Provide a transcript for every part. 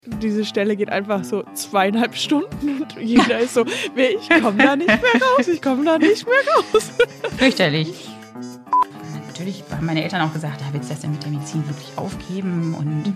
Diese Stelle geht einfach so 2,5 Stunden und jeder ist so, ich komme da nicht mehr raus, Fürchterlich. Natürlich haben meine Eltern auch gesagt, willst du das denn mit der Medizin wirklich aufgeben?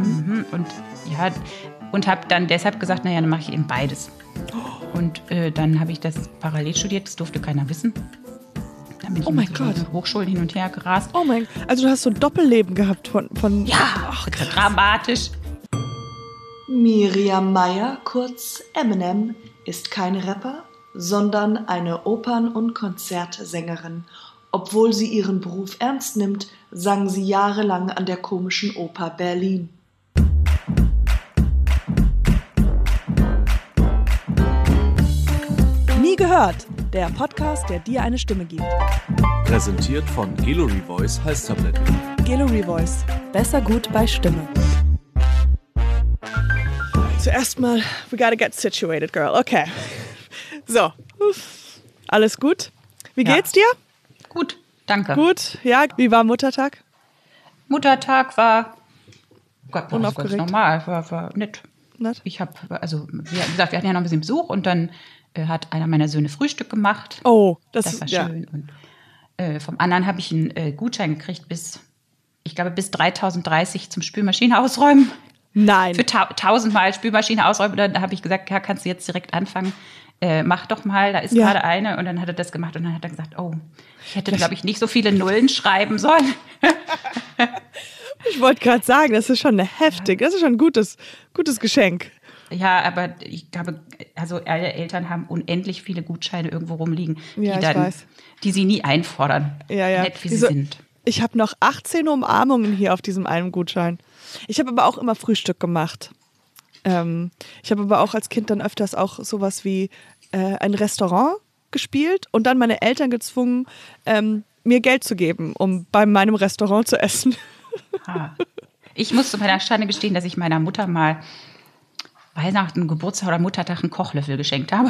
Und habe dann deshalb gesagt, naja, dann mache ich eben beides. Und dann habe ich das parallel studiert, das durfte keiner wissen. Dann bin ich mit Hochschulen hin und her gerast. Oh mein Gott, also du hast so ein Doppelleben gehabt von ja, dramatisch. Miriam Meier, kurz Eminem, ist kein Rapper, sondern eine Opern- und Konzertsängerin. Obwohl sie ihren Beruf ernst nimmt, sang sie jahrelang an der Komischen Oper Berlin. Nie gehört, der Podcast, der dir eine Stimme gibt. Präsentiert von Gelo Revoice Halstabletten. Gelo Revoice, besser gut bei Stimme. Zuerst mal, we gotta get situated, girl. Okay. So, alles gut? Wie geht's dir? Gut, danke. Gut, ja. Wie war Muttertag? Muttertag war unaufgeregt. Ganz normal, war nett. Nett? Wie gesagt, wir hatten ja noch ein bisschen Besuch und dann hat einer meiner Söhne Frühstück gemacht. Oh, das war schön. Und vom anderen habe ich einen Gutschein gekriegt bis 3030 zum Spülmaschine ausräumen. Nein. Für 1000 Mal Spülmaschine ausräumen. Und dann habe ich gesagt, ja, kannst du jetzt direkt anfangen. Mach doch mal, da ist gerade eine. Und dann hat er das gemacht und dann hat er gesagt, oh, ich hätte, glaube ich, nicht so viele Nullen schreiben sollen. Ich wollte gerade sagen, das ist schon das ist schon ein gutes Geschenk. Ja, aber ich glaube, also alle Eltern haben unendlich viele Gutscheine irgendwo rumliegen, die sie nie einfordern. Ja. Nett wie sie sind. Ich habe noch 18 Umarmungen hier auf diesem einen Gutschein. Ich habe aber auch immer Frühstück gemacht. Ich habe aber auch als Kind dann öfters auch sowas wie ein Restaurant gespielt und dann meine Eltern gezwungen, mir Geld zu geben, um bei meinem Restaurant zu essen. Ich muss zu meiner Schande gestehen, dass ich meiner Mutter mal Weihnachten, Geburtstag oder Muttertag einen Kochlöffel geschenkt habe.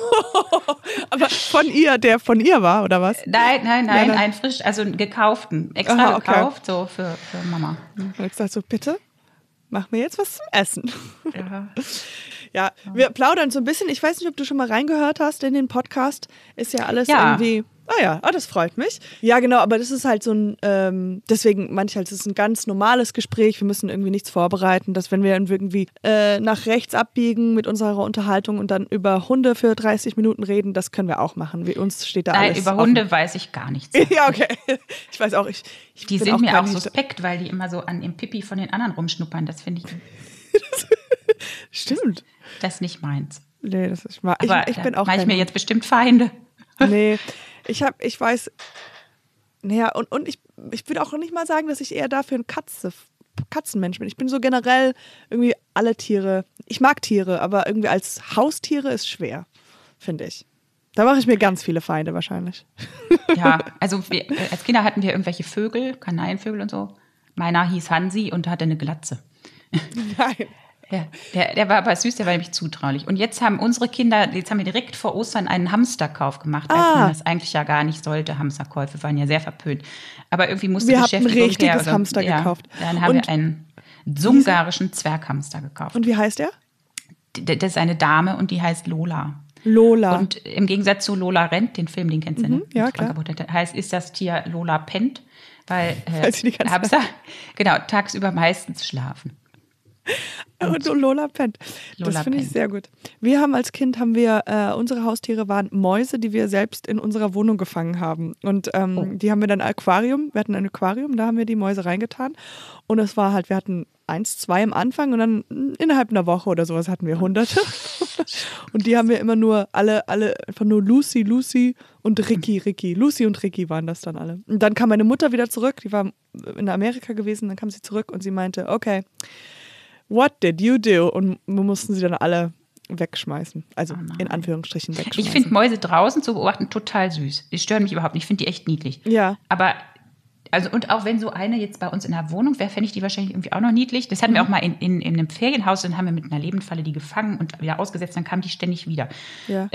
Aber der von ihr war, oder was? Nein, einen frisch, also einen gekauften, extra gekauft, so für Mama. Und ich sagte so, bitte, mach mir jetzt was zum Essen. Ja. Ja, wir plaudern so ein bisschen. Ich weiß nicht, ob du schon mal reingehört hast in den Podcast. Ist ja alles irgendwie... das freut mich. Ja, genau, aber das ist halt so ein, deswegen manchmal ist es ein ganz normales Gespräch. Wir müssen irgendwie nichts vorbereiten, dass wenn wir irgendwie nach rechts abbiegen mit unserer Unterhaltung und dann über Hunde für 30 Minuten reden, das können wir auch machen. Uns steht da alles Nein, über Hunde weiß ich gar nichts. Ja, okay. Ich weiß auch, die sind mir auch suspekt, weil die immer so an dem Pipi von den anderen rumschnuppern. Das finde ich... Stimmt. Das ist nicht meins. Nee, das ist mal. Aber ich bin auch. Mache ich mir jetzt bestimmt Feinde. Nee, ich weiß. Naja, und ich würde auch nicht mal sagen, dass ich eher dafür ein Katzenmensch bin. Ich bin so generell irgendwie alle Tiere. Ich mag Tiere, aber irgendwie als Haustiere ist schwer, finde ich. Da mache ich mir ganz viele Feinde wahrscheinlich. Ja, also als Kinder hatten wir irgendwelche Vögel, Kanarienvögel und so. Meiner hieß Hansi und hatte eine Glatze. Nein. Ja, der war aber süß, der war nämlich zutraulich. Und jetzt haben wir direkt vor Ostern einen Hamsterkauf gemacht, als man das eigentlich ja gar nicht sollte. Hamsterkäufe waren ja sehr verpönt. Aber irgendwie musste Beschäftigung her. Wir haben ein richtiges Hamster gekauft. Dann haben wir einen sungarischen Zwerghamster gekauft. Und wie heißt der? Das ist eine Dame und die heißt Lola. Lola. Und im Gegensatz zu Lola rennt, den Film, den kennst du, ne? Ja, klar. Ist das Tier Lola pennt, weil sie die ganze Hamster tagsüber meistens schlafen. Und Lola pennt. Das finde ich sehr gut. Wir haben als Kind, unsere Haustiere waren Mäuse, die wir selbst in unserer Wohnung gefangen haben. Und die haben wir dann wir hatten ein Aquarium, da haben wir die Mäuse reingetan. Und es war halt, wir hatten 1, 2 am Anfang und dann innerhalb einer Woche oder sowas hatten wir Hunderte. Und die haben wir immer nur alle einfach nur Lucy und Ricky. Lucy und Ricky waren das dann alle. Und dann kam meine Mutter wieder zurück, die war in Amerika gewesen, dann kam sie zurück und sie meinte, okay, what did you do? Und wir mussten sie dann alle wegschmeißen. Also in Anführungsstrichen wegschmeißen. Ich finde Mäuse draußen zu beobachten total süß. Die stören mich überhaupt nicht. Ich finde die echt niedlich. Ja. Aber, und auch wenn so eine jetzt bei uns in der Wohnung wäre, fände ich die wahrscheinlich irgendwie auch noch niedlich. Das hatten wir auch mal in einem Ferienhaus, dann haben wir mit einer Lebendfalle die gefangen und wieder ausgesetzt, dann kam die ständig wieder. Ja.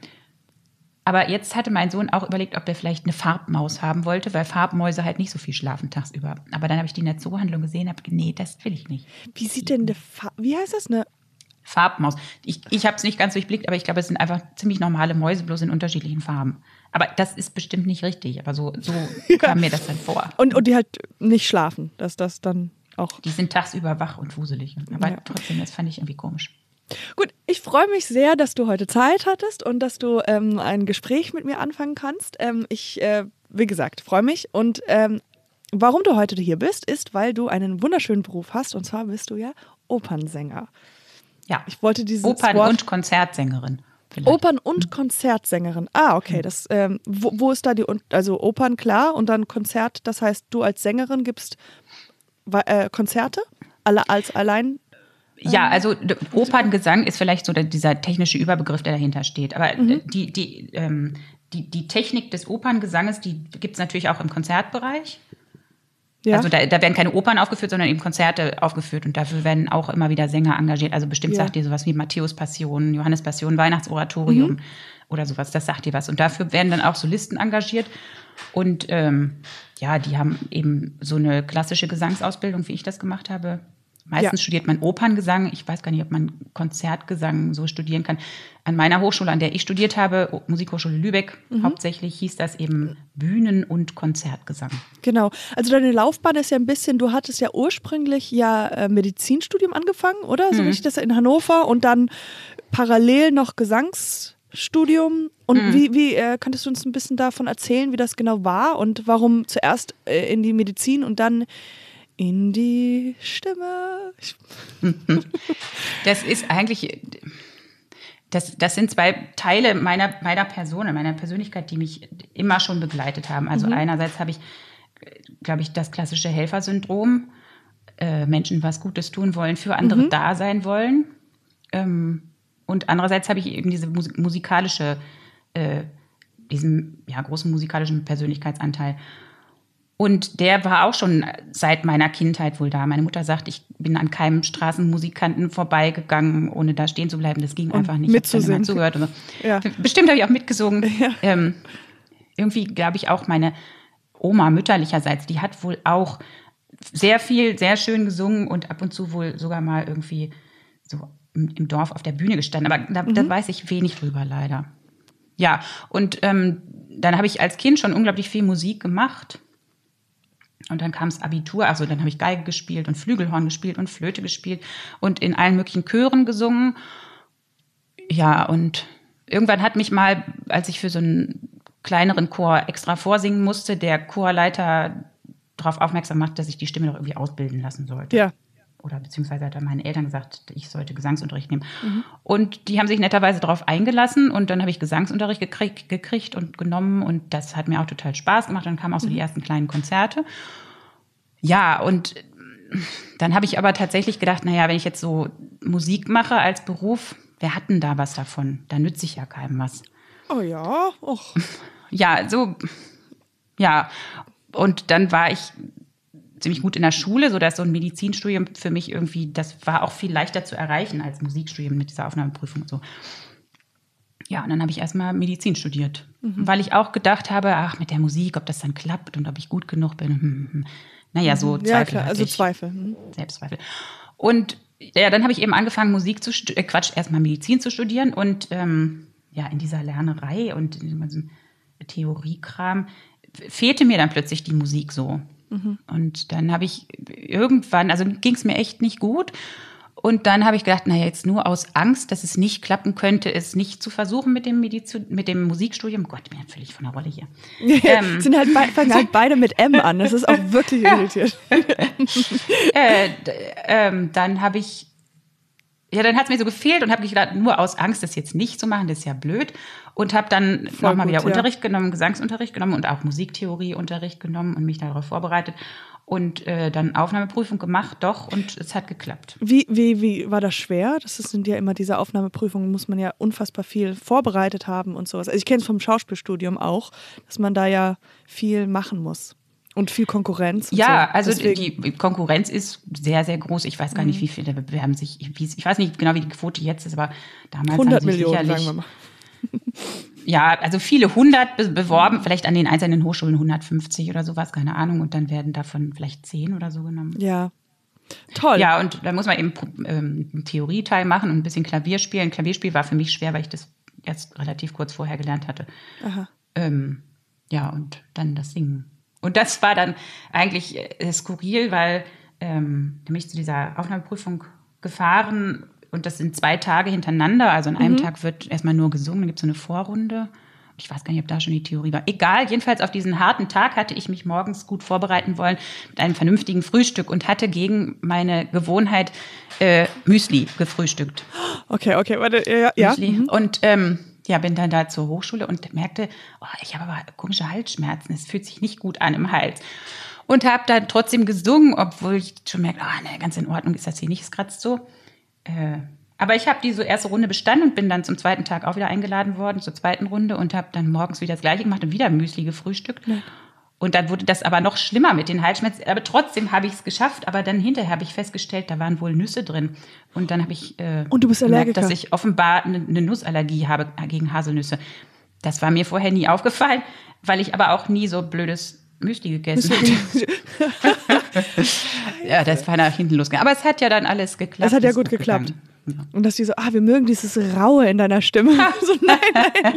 Aber jetzt hatte mein Sohn auch überlegt, ob er vielleicht eine Farbmaus haben wollte, weil Farbmäuse halt nicht so viel schlafen tagsüber. Aber dann habe ich die in der Zoohandlung gesehen und habe gedacht, nee, das will ich nicht. Wie sieht denn wie heißt das? Farbmaus. Ich habe es nicht ganz durchblickt, aber ich glaube, es sind einfach ziemlich normale Mäuse, bloß in unterschiedlichen Farben. Aber das ist bestimmt nicht richtig, aber so kam mir das dann vor. Und die halt nicht schlafen, dass das dann auch... Die sind tagsüber wach und wuselig. Aber trotzdem, das fand ich irgendwie komisch. Gut, ich freue mich sehr, dass du heute Zeit hattest und dass du ein Gespräch mit mir anfangen kannst. Ich, wie gesagt, freue mich. Und warum du heute hier bist, ist, weil du einen wunderschönen Beruf hast. Und zwar bist du ja Opernsänger. Ja, ich wollte dieses Opern- Wort und Konzertsängerin. Vielleicht. Opern- und Konzertsängerin. Ah, okay. Das, wo ist da also Opern, klar, und dann Konzert, das heißt, du als Sängerin gibst Konzerte als allein? Ja, also Operngesang ist vielleicht so dieser technische Überbegriff, der dahinter steht. Aber die Technik des Operngesanges, die gibt es natürlich auch im Konzertbereich. Ja. Also da werden keine Opern aufgeführt, sondern eben Konzerte aufgeführt. Und dafür werden auch immer wieder Sänger engagiert. Also bestimmt sagt ihr sowas wie Matthäus Passion, Johannes Passion, Weihnachtsoratorium oder sowas. Das sagt ihr was. Und dafür werden dann auch Solisten engagiert. Und die haben eben so eine klassische Gesangsausbildung, wie ich das gemacht habe. Meistens studiert man Operngesang. Ich weiß gar nicht, ob man Konzertgesang so studieren kann. An meiner Hochschule, an der ich studiert habe, Musikhochschule Lübeck, hauptsächlich hieß das eben Bühnen- und Konzertgesang. Genau. Also deine Laufbahn ist ja ein bisschen, du hattest ja ursprünglich Medizinstudium angefangen, oder? So wie ich das in Hannover und dann parallel noch Gesangsstudium. Und wie könntest du uns ein bisschen davon erzählen, wie das genau war und warum zuerst in die Medizin und dann in die Stimme? Das ist eigentlich, das sind zwei Teile meiner Person, meiner Persönlichkeit, die mich immer schon begleitet haben. Also einerseits habe ich, glaube ich, das klassische Helfersyndrom, Menschen was Gutes tun wollen, für andere da sein wollen. Und andererseits habe ich eben diese musikalische, diesen großen musikalischen Persönlichkeitsanteil. Und der war auch schon seit meiner Kindheit wohl da. Meine Mutter sagt, ich bin an keinem Straßenmusikanten vorbeigegangen, ohne da stehen zu bleiben. Das ging einfach nicht. Mitzusingen. Zugehört. So. Ja. Bestimmt habe ich auch mitgesungen. Ja. Irgendwie glaube ich auch meine Oma mütterlicherseits, die hat wohl auch sehr viel, sehr schön gesungen und ab und zu wohl sogar mal irgendwie so im Dorf auf der Bühne gestanden. Aber da weiß ich wenig drüber leider. Ja, und dann habe ich als Kind schon unglaublich viel Musik gemacht. Und dann kam das Abitur, also dann habe ich Geige gespielt und Flügelhorn gespielt und Flöte gespielt und in allen möglichen Chören gesungen. Ja, und irgendwann hat mich mal, als ich für so einen kleineren Chor extra vorsingen musste, der Chorleiter darauf aufmerksam gemacht, dass ich die Stimme doch irgendwie ausbilden lassen sollte. Ja. Oder beziehungsweise hat er meinen Eltern gesagt, ich sollte Gesangsunterricht nehmen. Und die haben sich netterweise darauf eingelassen und dann habe ich Gesangsunterricht gekriegt und genommen und das hat mir auch total Spaß gemacht. Dann kamen auch so die ersten kleinen Konzerte. Ja, und dann habe ich aber tatsächlich gedacht, naja, wenn ich jetzt so Musik mache als Beruf, wer hat denn da was davon? Da nütze ich ja keinem was. Oh ja, och. Ja, so, ja. Und dann war ich ziemlich gut in der Schule, sodass so ein Medizinstudium für mich irgendwie, das war auch viel leichter zu erreichen als Musikstudium mit dieser Aufnahmeprüfung und so. Ja, und dann habe ich erstmal Medizin studiert, weil ich auch gedacht habe, ach, mit der Musik, ob das dann klappt und ob ich gut genug bin. Naja, so Zweifel. Ja, klar, also Zweifel. Selbstzweifel. Und ja, dann habe ich eben angefangen, erstmal Medizin zu studieren und in dieser Lernerei und in diesem Theoriekram fehlte mir dann plötzlich die Musik so. Und dann habe ich irgendwann, also ging es mir echt nicht gut. Und dann habe ich gedacht, naja, jetzt nur aus Angst, dass es nicht klappen könnte, es nicht zu versuchen mit dem Musikstudium. Gott, ich bin ja völlig von der Rolle hier. Fangen halt beide mit M an. Das ist auch wirklich irritierend. Dann habe ich, dann hat es mir so gefehlt und habe gedacht, nur aus Angst, das jetzt nicht zu machen, das ist ja blöd. Und habe dann nochmal wieder Unterricht genommen, Gesangsunterricht genommen und auch Musiktheorieunterricht genommen und mich darauf vorbereitet. Und dann Aufnahmeprüfung gemacht, doch, und es hat geklappt. Wie war das schwer? Sind ja immer diese Aufnahmeprüfungen, muss man ja unfassbar viel vorbereitet haben und sowas. Also ich kenne es vom Schauspielstudium auch, dass man da ja viel machen muss. Und viel Konkurrenz. Und ja, so. Also deswegen. Die Konkurrenz ist sehr, sehr groß. Ich weiß gar nicht, wie viele bewerben sich. Ich weiß nicht genau, wie die Quote jetzt ist, aber damals 100 haben sich Millionen, sicherlich, sagen wir mal. Ja, also viele 100 beworben, vielleicht an den einzelnen Hochschulen 150 oder sowas, keine Ahnung. Und dann werden davon vielleicht 10 oder so genommen. Ja. Toll. Ja, und da muss man eben einen Theorieteil machen und ein bisschen Klavier spielen. Klavierspiel war für mich schwer, weil ich das erst relativ kurz vorher gelernt hatte. Aha. Ja, und dann das Singen. Und das war dann eigentlich skurril, weil da bin ich zu dieser Aufnahmeprüfung gefahren und das sind 2 Tage hintereinander. Also an einem Tag wird erstmal nur gesungen, dann gibt es so eine Vorrunde. Ich weiß gar nicht, ob da schon die Theorie war. Egal, jedenfalls auf diesen harten Tag hatte ich mich morgens gut vorbereiten wollen mit einem vernünftigen Frühstück und hatte gegen meine Gewohnheit Müsli gefrühstückt. Okay, warte, ja. Müsli. Und bin dann da zur Hochschule und merkte, ich habe aber komische Halsschmerzen. Es fühlt sich nicht gut an im Hals. Und habe dann trotzdem gesungen, obwohl ich schon merkte, ganz in Ordnung ist das hier nicht, es kratzt so. Aber ich habe diese erste Runde bestanden und bin dann zum zweiten Tag auch wieder eingeladen worden, zur zweiten Runde und habe dann morgens wieder das Gleiche gemacht und wieder Müsli gefrühstückt. Ja. Und dann wurde das aber noch schlimmer mit den Halsschmerzen. Aber trotzdem habe ich es geschafft. Aber dann hinterher habe ich festgestellt, da waren wohl Nüsse drin. Und dann habe ich und du bist gemerkt, dass ich offenbar eine Nussallergie habe gegen Haselnüsse. Das war mir vorher nie aufgefallen, weil ich aber auch nie so blödes Müsli gegessen hatte. Ja, das war nach hinten losgegangen. Aber es hat ja dann alles geklappt. Es hat ja gut geklappt. Ja. Und dass die so, wir mögen dieses Raue in deiner Stimme. So, nein.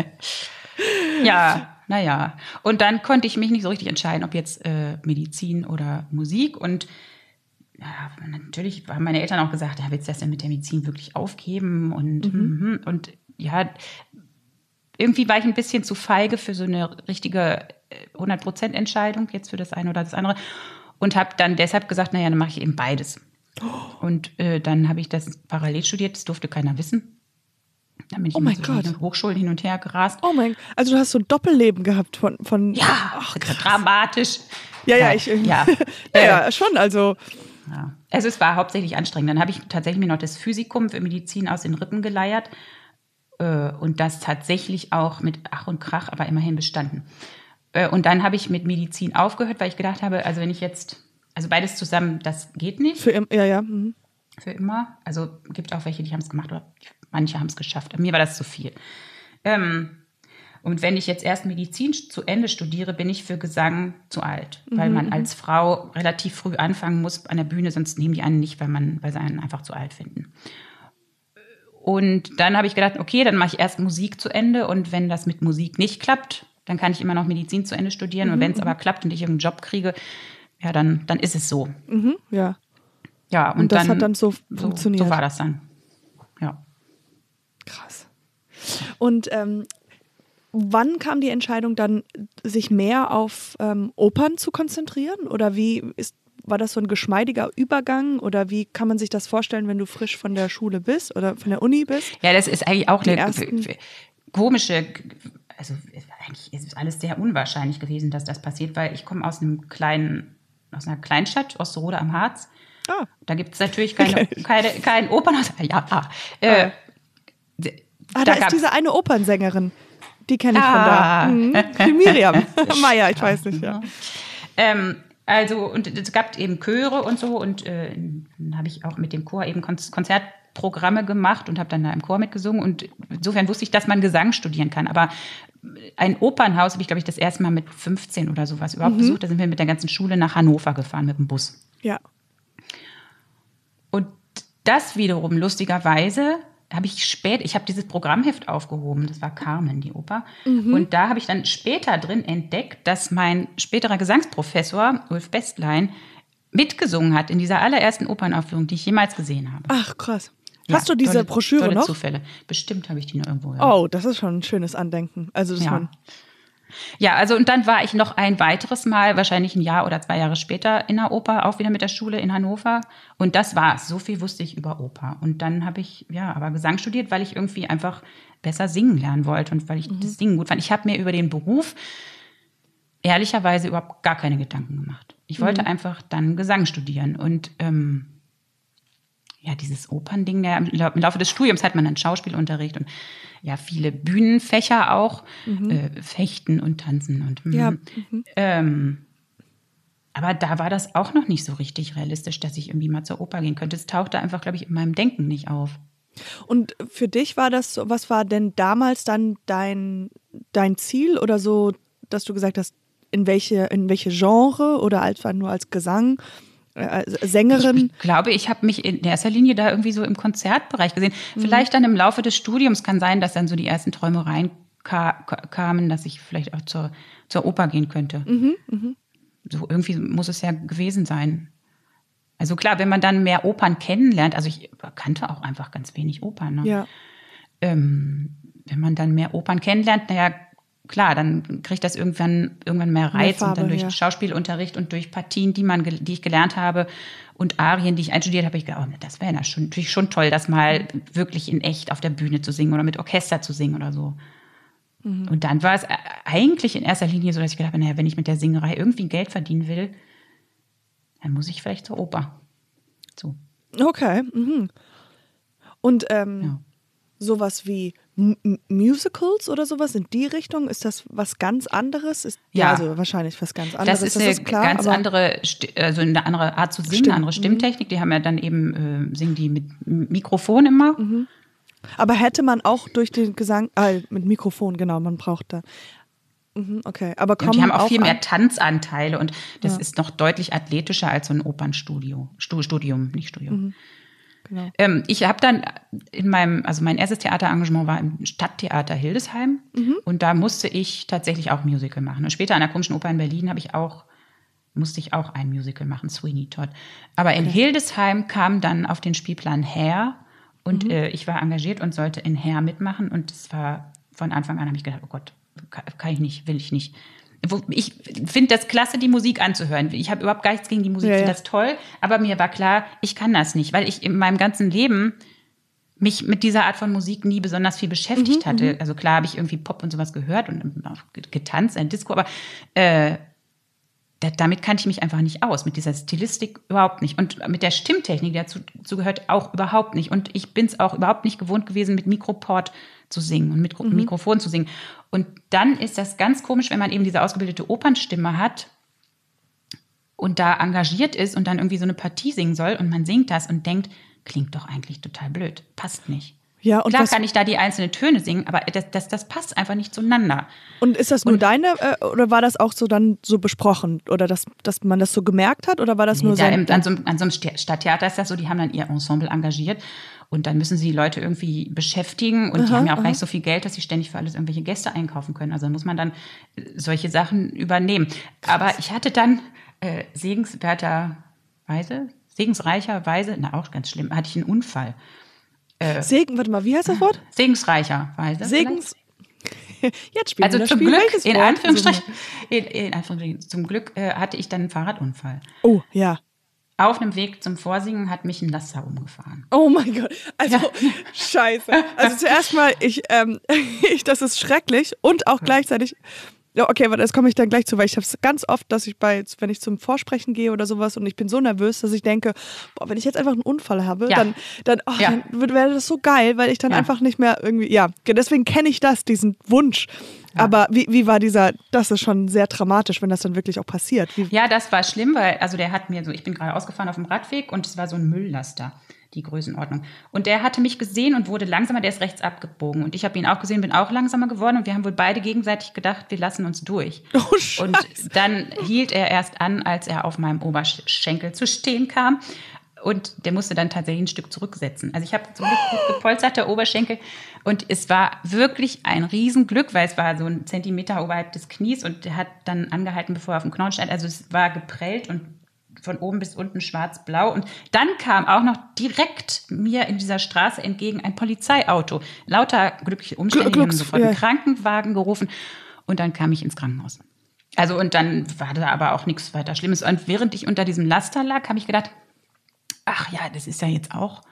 Ja, naja. Und dann konnte ich mich nicht so richtig entscheiden, ob jetzt Medizin oder Musik. Und natürlich haben meine Eltern auch gesagt, willst du das denn mit der Medizin wirklich aufgeben? Und ja, irgendwie war ich ein bisschen zu feige für so eine richtige 100% Entscheidung jetzt für das eine oder das andere. Und habe dann deshalb gesagt, dann mache ich eben beides. Und dann habe ich das parallel studiert, das durfte keiner wissen. Dann bin ich immer so Hochschulen hin und her gerast. Oh mein Gott, also du hast so ein Doppelleben gehabt von ja, dramatisch. Ja, schon, also. Ja. Also es war hauptsächlich anstrengend. Dann habe ich tatsächlich mir noch das Physikum für Medizin aus den Rippen geleiert und das tatsächlich auch mit Ach und Krach, aber immerhin bestanden. Und dann habe ich mit Medizin aufgehört, weil ich gedacht habe, also wenn ich jetzt, also beides zusammen, das geht nicht. Für immer, Mhm. Für immer. Also gibt auch welche, die haben es gemacht oder manche haben es geschafft. Mir war das zu viel. Und wenn ich jetzt erst Medizin zu Ende studiere, bin ich für Gesang zu alt. Weil man als Frau relativ früh anfangen muss an der Bühne, sonst nehmen die einen nicht, weil sie einen einfach zu alt finden. Und dann habe ich gedacht, okay, dann mache ich erst Musik zu Ende. Und wenn das mit Musik nicht klappt, dann kann ich immer noch Medizin zu Ende studieren. Und wenn es aber klappt und ich irgendeinen Job kriege, ja, dann ist es so. Ja. Ja, und das hat dann so funktioniert. So war das dann. Ja. Krass. Und wann kam die Entscheidung dann, sich mehr auf Opern zu konzentrieren? Oder war das so ein geschmeidiger Übergang? Oder wie kann man sich das vorstellen, wenn du frisch von der Schule bist oder von der Uni bist? Ja, das ist eigentlich auch eine komische, also eigentlich ist es alles sehr unwahrscheinlich gewesen, dass das passiert, weil ich komme aus einer Kleinstadt, Osterode am Harz. Da gibt es natürlich kein Opernhaus. Da ist diese eine Opernsängerin. Die kenne ich von da. Die Miriam Meier, ich weiß nicht, ja. Und es gab eben Chöre und so und dann habe ich auch mit dem Chor eben Konzertprogramme gemacht und habe dann da im Chor mitgesungen und insofern wusste ich, dass man Gesang studieren kann, aber ein Opernhaus habe ich, glaube ich, das erste Mal mit 15 oder sowas überhaupt besucht. Da sind wir mit der ganzen Schule nach Hannover gefahren mit dem Bus. Ja. Und das wiederum lustigerweise habe ich habe dieses Programmheft aufgehoben, das war Carmen, die Oper. Und da habe ich dann später drin entdeckt, dass mein späterer Gesangsprofessor, Ulf Bestlein, mitgesungen hat in dieser allerersten Opernaufführung, die ich jemals gesehen habe. Ach, krass. Hast du diese Broschüre noch? Zufälle. Bestimmt habe ich die noch irgendwo. Ja. Oh, das ist schon ein schönes Andenken. Also und dann war ich noch ein weiteres Mal, wahrscheinlich 1 Jahr oder 2 Jahre später in der Oper, auch wieder mit der Schule in Hannover. Und das war's. So viel wusste ich über Oper. Und dann habe ich aber Gesang studiert, weil ich irgendwie einfach besser singen lernen wollte und weil ich das Singen gut fand. Ich habe mir über den Beruf ehrlicherweise überhaupt gar keine Gedanken gemacht. Ich wollte einfach dann Gesang studieren. Und dieses Opernding, im Laufe des Studiums hat man dann Schauspielunterricht und viele Bühnenfächer auch, Fechten und Tanzen. Und, aber da war das auch noch nicht so richtig realistisch, dass ich irgendwie mal zur Oper gehen könnte. Es tauchte einfach, glaube ich, in meinem Denken nicht auf. Und für dich war das so, was war denn damals dann dein Ziel oder so, dass du gesagt hast, in welche Genre oder einfach nur als Gesang Sängerin? Ich glaube, ich habe mich in erster Linie da irgendwie so im Konzertbereich gesehen. Vielleicht dann im Laufe des Studiums kann sein, dass dann so die ersten Träumereien kamen, dass ich vielleicht auch zur Oper gehen könnte. So irgendwie muss es ja gewesen sein. Also klar, wenn man dann mehr Opern kennenlernt, also ich kannte auch einfach ganz wenig Opern. Ne? Ja. Wenn man dann mehr Opern kennenlernt, naja, klar, dann kriegt das irgendwann mehr Reiz Farbe, und dann durch Schauspielunterricht und durch Partien, die ich gelernt habe und Arien, die ich einstudiert habe, ich gedacht, oh, das wäre natürlich schon toll, das mal wirklich in echt auf der Bühne zu singen oder mit Orchester zu singen oder so. Und dann war es eigentlich in erster Linie so, dass ich gedacht habe, naja, wenn ich mit der Singerei irgendwie Geld verdienen will, dann muss ich vielleicht zur Oper. So. Okay. Und sowas wie Musicals oder sowas in die Richtung, ist das was ganz anderes? Ja, also wahrscheinlich was ganz anderes. Das ist klar, ganz andere, also eine andere Art zu singen, eine andere Stimmtechnik. Die haben ja dann eben, singen die mit Mikrofon immer. Aber hätte man auch durch den Gesang, mit Mikrofon, genau, man braucht da. Okay, aber und die haben auch viel mehr Tanzanteile und das ist noch deutlich athletischer als so ein Opernstudium, nicht Studium. Genau. Ich habe dann mein erstes Theaterengagement war im Stadttheater Hildesheim und da musste ich tatsächlich auch Musical machen. Und später an der Komischen Oper in Berlin musste ich auch ein Musical machen, Sweeney Todd. Aber in Hildesheim kam dann auf den Spielplan Hair und ich war engagiert und sollte in Hair mitmachen und es war von Anfang an, habe ich gedacht, oh Gott, kann ich nicht, will ich nicht. Ich finde das klasse, die Musik anzuhören. Ich habe überhaupt gar nichts gegen die Musik, finde das toll. Aber mir war klar, ich kann das nicht, weil ich in meinem ganzen Leben mich mit dieser Art von Musik nie besonders viel beschäftigt hatte. Also klar habe ich irgendwie Pop und sowas gehört und auch getanzt, ein Disco, aber damit kannte ich mich einfach nicht aus. Mit dieser Stilistik überhaupt nicht. Und mit der Stimmtechnik, die dazu gehört, auch überhaupt nicht. Und ich bin es auch überhaupt nicht gewohnt gewesen, mit Mikroport zu singen und mit Mikrofon zu singen. Und dann ist das ganz komisch, wenn man eben diese ausgebildete Opernstimme hat und da engagiert ist und dann irgendwie so eine Partie singen soll und man singt das und denkt, klingt doch eigentlich total blöd, passt nicht. Ja, und klar kann ich da die einzelnen Töne singen, aber das passt einfach nicht zueinander. Und ist das nur deine, oder war das auch so dann so besprochen? Oder dass man das so gemerkt hat? Oder war das nur so? An so einem Stadttheater ist das so, die haben dann ihr Ensemble engagiert und dann müssen sie die Leute irgendwie beschäftigen und die haben ja auch gar nicht so viel Geld, dass sie ständig für alles irgendwelche Gäste einkaufen können. Also muss man dann solche Sachen übernehmen. Aber ich hatte dann segensreicherweise, auch ganz schlimm, hatte ich einen Unfall. Warte mal, wie heißt das Wort? Segensreicherweise. Jetzt spielen also wir das zum Spiel. Glück, in Anführungsstrichen, zum Glück hatte ich dann einen Fahrradunfall. Oh, ja. Auf einem Weg zum Vorsingen hat mich ein Laster umgefahren. Oh mein Gott, also scheiße. Also zuerst mal, das ist schrecklich und auch gleichzeitig, ja, okay, aber das komme ich dann gleich zu, weil ich habe es ganz oft, dass ich wenn ich zum Vorsprechen gehe oder sowas und ich bin so nervös, dass ich denke, boah, wenn ich jetzt einfach einen Unfall habe, dann wäre das so geil, weil ich dann einfach nicht mehr irgendwie, deswegen kenne ich diesen Wunsch. Ja. Aber wie war das ist schon sehr dramatisch, wenn das dann wirklich auch passiert. Ja, das war schlimm, weil, also der hat mir ich bin gerade ausgefahren auf dem Radweg und es war so ein Mülllaster, die Größenordnung. Und der hatte mich gesehen und wurde langsamer, der ist rechts abgebogen. Und ich habe ihn auch gesehen, bin auch langsamer geworden und wir haben wohl beide gegenseitig gedacht, wir lassen uns durch. Oh, Scheiße. Und dann hielt er erst an, als er auf meinem Oberschenkel zu stehen kam. Und der musste dann tatsächlich ein Stück zurücksetzen. Also ich habe zum Glück gut gepolsterte Oberschenkel. Und es war wirklich ein Riesenglück, weil es war so 1 Zentimeter oberhalb des Knies. Und der hat dann angehalten, bevor er auf dem Knochen stand. Also es war geprellt und von oben bis unten schwarz-blau. Und dann kam auch noch direkt mir in dieser Straße entgegen ein Polizeiauto. Lauter glückliche Umstände, die haben sofort einen Krankenwagen gerufen. Und dann kam ich ins Krankenhaus. Also und dann war da aber auch nichts weiter Schlimmes. Und während ich unter diesem Laster lag, habe ich gedacht, ach ja, das ist ja jetzt auch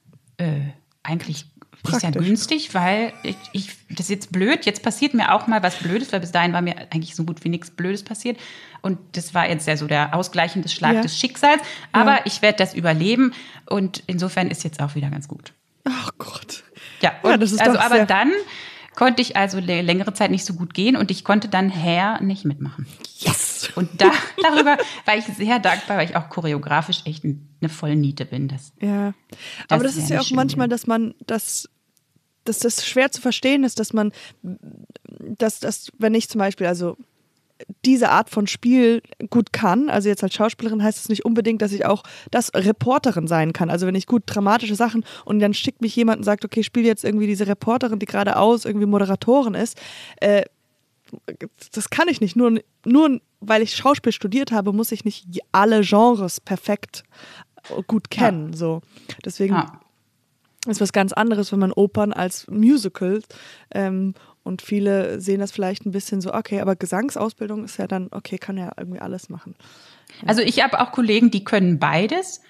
eigentlich ist ja günstig, weil das ist jetzt blöd. Jetzt passiert mir auch mal was Blödes, weil bis dahin war mir eigentlich so gut wie nichts Blödes passiert. Und das war jetzt ja so der ausgleichende Schlag des Schicksals. Aber ich werde das überleben und insofern ist jetzt auch wieder ganz gut. Ach Gott. Ja, und das ist aber dann konnte ich also längere Zeit nicht so gut gehen und ich konnte dann Hair nicht mitmachen. Yes! Und darüber war ich sehr dankbar, weil ich auch choreografisch echt eine Vollniete bin. Aber das ist ja auch manchmal, dass das schwer zu verstehen ist, dass wenn ich zum Beispiel, also diese Art von Spiel gut kann. Also jetzt als Schauspielerin heißt es nicht unbedingt, dass ich auch das Reporterin sein kann. Also wenn ich gut dramatische Sachen und dann schickt mich jemand und sagt, okay, spiel jetzt irgendwie diese Reporterin, die geradeaus irgendwie Moderatorin ist, das kann ich nicht. Nur weil ich Schauspiel studiert habe, muss ich nicht alle Genres perfekt gut kennen. So. Deswegen ist was ganz anderes, wenn man Opern als Musicals und viele sehen das vielleicht ein bisschen so, okay, aber Gesangsausbildung ist ja dann, okay, kann ja irgendwie alles machen. Ja. Also ich habe auch Kollegen, die können beides.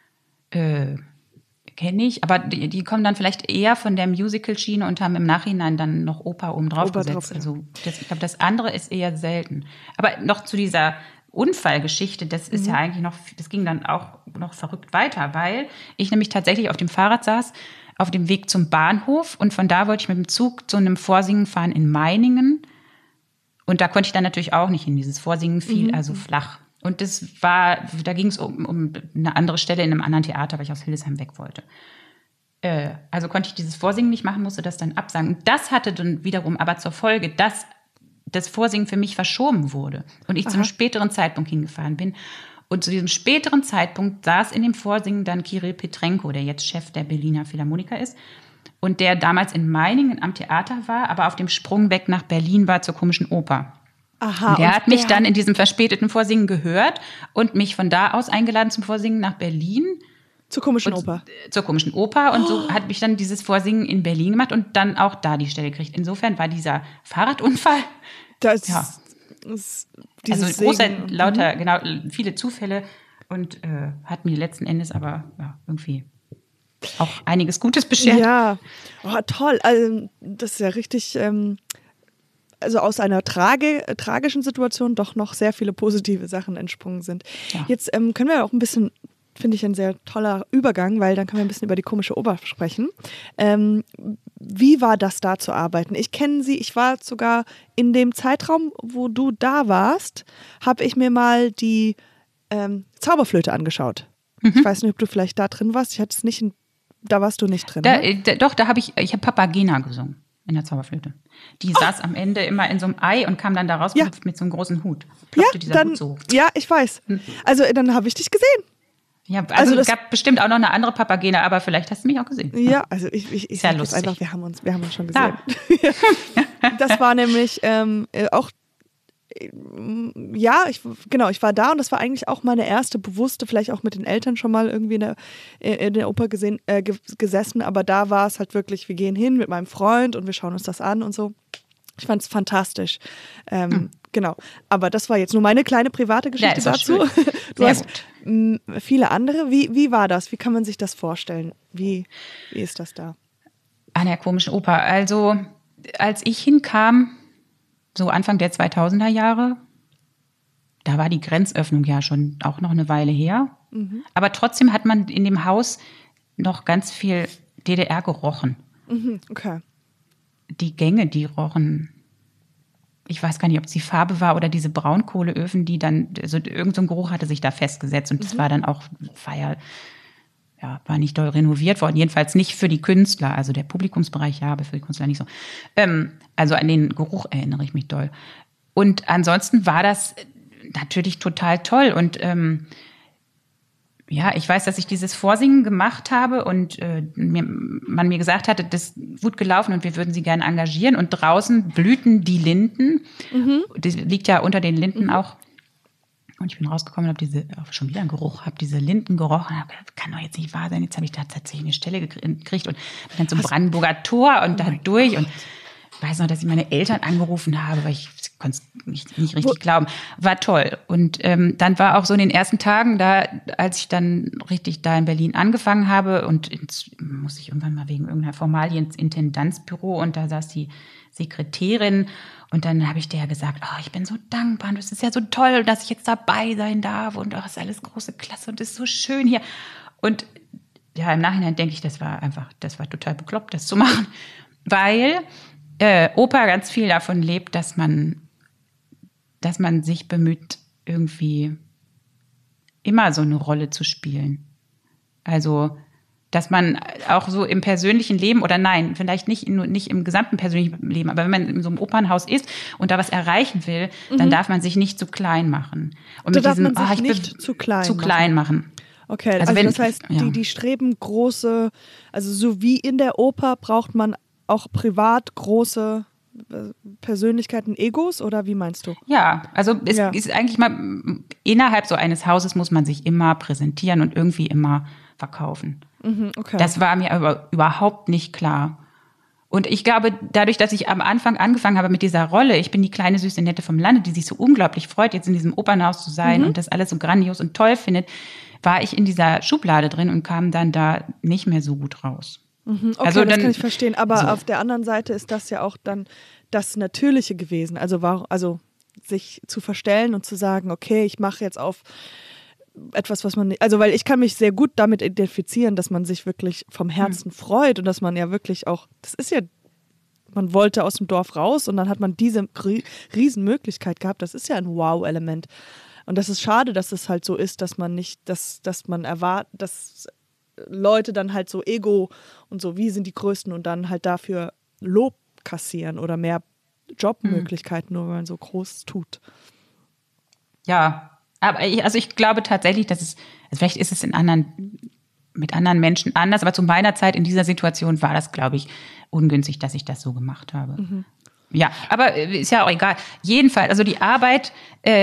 Kenne ich, aber die kommen dann vielleicht eher von der Musical-Schiene und haben im Nachhinein dann noch Oper oben drauf gesetzt. Also ich glaube, das andere ist eher selten. Aber noch zu dieser Unfallgeschichte, das ist ja eigentlich noch, das ging dann auch noch verrückt weiter, weil ich nämlich tatsächlich auf dem Fahrrad saß, auf dem Weg zum Bahnhof und von da wollte ich mit dem Zug zu einem Vorsingen fahren in Meiningen und da konnte ich dann natürlich auch nicht hin. Dieses Vorsingen fiel also flach. Und da ging es um eine andere Stelle in einem anderen Theater, weil ich aus Hildesheim weg wollte. Also konnte ich dieses Vorsingen nicht machen, musste das dann absagen. Und das hatte dann wiederum aber zur Folge, dass das Vorsingen für mich verschoben wurde und ich zu einem späteren Zeitpunkt hingefahren bin. Und zu diesem späteren Zeitpunkt saß in dem Vorsingen dann Kirill Petrenko, der jetzt Chef der Berliner Philharmoniker ist und der damals in Meiningen am Theater war, aber auf dem Sprung weg nach Berlin war zur Komischen Oper. Aha, der hat mich dann in diesem verspäteten Vorsingen gehört und mich von da aus eingeladen zum Vorsingen nach Berlin. Zur Komischen Oper. Zur Komischen Oper. Und so hat mich dann dieses Vorsingen in Berlin gemacht und dann auch da die Stelle gekriegt. Insofern war dieser Fahrradunfall. Also großer, lauter, genau, viele Zufälle und hat mir letzten Endes aber irgendwie auch einiges Gutes beschert. Ja, toll. Also, das ist ja richtig. Also aus einer tragischen Situation doch noch sehr viele positive Sachen entsprungen sind. Ja. Jetzt können wir auch ein bisschen, finde ich, ein sehr toller Übergang, weil dann können wir ein bisschen über die Komische Oper sprechen. Wie war das da zu arbeiten? Ich kenne sie, ich war sogar in dem Zeitraum, wo du da warst, habe ich mir mal die Zauberflöte angeschaut. Ich weiß nicht, ob du vielleicht da drin warst. Ich hatte es nicht, da warst du nicht drin. Doch, da habe ich Papagena gesungen. In der Zauberflöte. Die saß am Ende immer in so einem Ei und kam dann da raus mit so einem großen Hut. Ploppte dieser Hut so hoch. Ja, ich weiß. Also dann habe ich dich gesehen. Ja, also es gab bestimmt auch noch eine andere Papagena, aber vielleicht hast du mich auch gesehen. Ja, also ich sage jetzt einfach, wir haben uns schon gesehen. Das war nämlich auch ich war da und das war eigentlich auch meine erste bewusste, vielleicht auch mit den Eltern schon mal irgendwie in der Oper gesessen, aber da war es halt wirklich, wir gehen hin mit meinem Freund und wir schauen uns das an und so. Ich fand es fantastisch. Genau, aber das war jetzt nur meine kleine private Geschichte dazu. Du hast viele andere. Wie war das? Wie kann man sich das vorstellen? Wie ist das da? An der Komischen Oper. Also, als ich hinkam, so Anfang der 2000er Jahre, da war die Grenzöffnung ja schon auch noch eine Weile her. Aber trotzdem hat man in dem Haus noch ganz viel DDR gerochen. Okay. Die Gänge, die rochen, ich weiß gar nicht, ob es die Farbe war oder diese Braunkohleöfen, die dann, also irgend so ein Geruch hatte sich da festgesetzt. Und das war dann auch, war nicht doll renoviert worden, jedenfalls nicht für die Künstler, also der Publikumsbereich ja, aber für die Künstler nicht so. Also an den Geruch erinnere ich mich doll. Und ansonsten war das natürlich total toll und ich weiß, dass ich dieses Vorsingen gemacht habe und man mir gesagt hatte, das ist gut gelaufen und wir würden sie gerne engagieren und draußen blühten die Linden. Das liegt ja unter den Linden auch. Und ich bin rausgekommen und habe schon wieder einen Geruch, habe diese Linden gerochen. Hab gedacht, kann doch jetzt nicht wahr sein. Jetzt habe ich da tatsächlich eine Stelle gekriegt und bin dann zum Brandenburger Tor und da durch. Und ich weiß noch, dass ich meine Eltern angerufen habe, weil ich konnte es nicht richtig glauben. War toll. Und dann war auch so in den ersten Tagen da, als ich dann richtig da in Berlin angefangen habe und muss ich irgendwann mal wegen irgendeiner Formalie ins Intendanzbüro und da saß die Sekretärin und dann habe ich der gesagt, ich bin so dankbar und es ist ja so toll, dass ich jetzt dabei sein darf und es ist alles große Klasse und es ist so schön hier. Und ja, im Nachhinein denke ich, das war total bekloppt, das zu machen, weil Oper ganz viel davon lebt, dass man sich bemüht, irgendwie immer so eine Rolle zu spielen. Also dass man auch so im persönlichen Leben oder nein, vielleicht nicht im gesamten persönlichen Leben, aber wenn man in so einem Opernhaus ist und da was erreichen will, dann darf man sich nicht zu klein machen. Und mit diesem, man sich nicht zu klein machen. Okay, also das heißt, die streben große, also so wie in der Oper braucht man auch privat große Persönlichkeiten, Egos, oder wie meinst du? Ja, also es ist eigentlich mal, innerhalb so eines Hauses muss man sich immer präsentieren und irgendwie immer verkaufen. Okay. Das war mir aber überhaupt nicht klar. Und ich glaube, dadurch, dass ich am Anfang angefangen habe mit dieser Rolle, ich bin die kleine, süße Nette vom Lande, die sich so unglaublich freut, jetzt in diesem Opernhaus zu sein und das alles so grandios und toll findet, war ich in dieser Schublade drin und kam dann da nicht mehr so gut raus. Okay, also das kann ich verstehen. Aber auf der anderen Seite ist das ja auch dann das Natürliche gewesen. Also sich zu verstellen und zu sagen, okay, ich mache jetzt auf etwas, was man nicht, also weil ich kann mich sehr gut damit identifizieren, dass man sich wirklich vom Herzen freut und dass man ja wirklich auch, das ist ja, man wollte aus dem Dorf raus und dann hat man diese Riesenmöglichkeit gehabt. Das ist ja ein Wow-Element. Und das ist schade, dass es halt so ist, dass man nicht, dass man erwartet, dass Leute dann halt so Ego und so, wie sind die Größten und dann halt dafür Lob kassieren oder mehr Jobmöglichkeiten, nur weil man so groß tut. Ja, aber ich glaube tatsächlich, dass es, also vielleicht ist es mit anderen Menschen anders, aber zu meiner Zeit in dieser Situation war das, glaube ich, ungünstig, dass ich das so gemacht habe. Ja, aber ist ja auch egal. Jedenfalls, also die Arbeit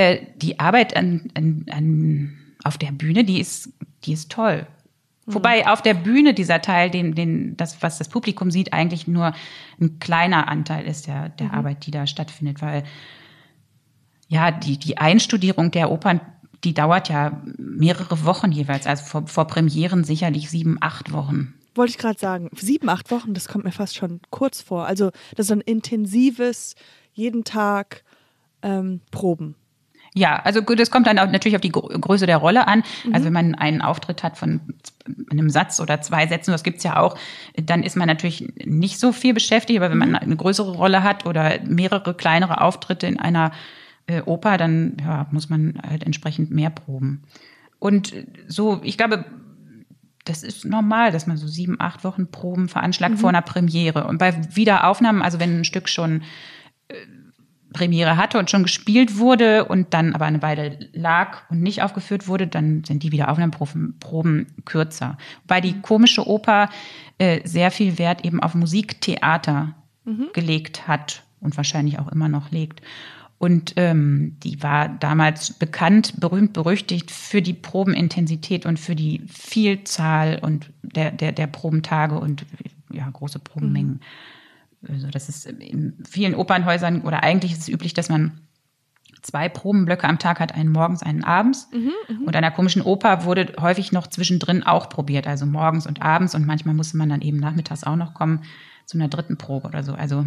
auf der Bühne, die ist toll. Wobei auf der Bühne dieser Teil, was das Publikum sieht, eigentlich nur ein kleiner Anteil ist der Arbeit, die da stattfindet, weil ja, die Einstudierung der Opern, die dauert ja mehrere Wochen jeweils, also vor Premieren sicherlich 7-8 Wochen. Wollte ich gerade sagen, 7-8 Wochen, das kommt mir fast schon kurz vor. Also das ist ein intensives, jeden Tag Proben. Ja, also das kommt dann auch natürlich auf die Größe der Rolle an. Also wenn man einen Auftritt hat von einem Satz oder 2 Sätzen, das gibt's ja auch, dann ist man natürlich nicht so viel beschäftigt. Aber wenn man eine größere Rolle hat oder mehrere kleinere Auftritte in einer Oper, dann muss man halt entsprechend mehr proben. Und so, ich glaube, das ist normal, dass man so 7-8 Wochen Proben veranschlagt vor einer Premiere. Und bei Wiederaufnahmen, also wenn ein Stück schon Premiere hatte und schon gespielt wurde und dann aber eine Weile lag und nicht aufgeführt wurde, dann sind die Wiederaufnahmeproben kürzer. Wobei die Komische Oper sehr viel Wert eben auf Musiktheater gelegt hat und wahrscheinlich auch immer noch legt. Und die war damals bekannt, berühmt, berüchtigt für die Probenintensität und für die Vielzahl und der Probentage und große Probenmengen. Also das ist in vielen Opernhäusern, oder eigentlich ist es üblich, dass man 2 Probenblöcke am Tag hat, einen morgens, einen abends. Und an der Komischen Oper wurde häufig noch zwischendrin auch probiert, also morgens und abends. Und manchmal musste man dann eben nachmittags auch noch kommen zu einer 3. Probe oder so. Also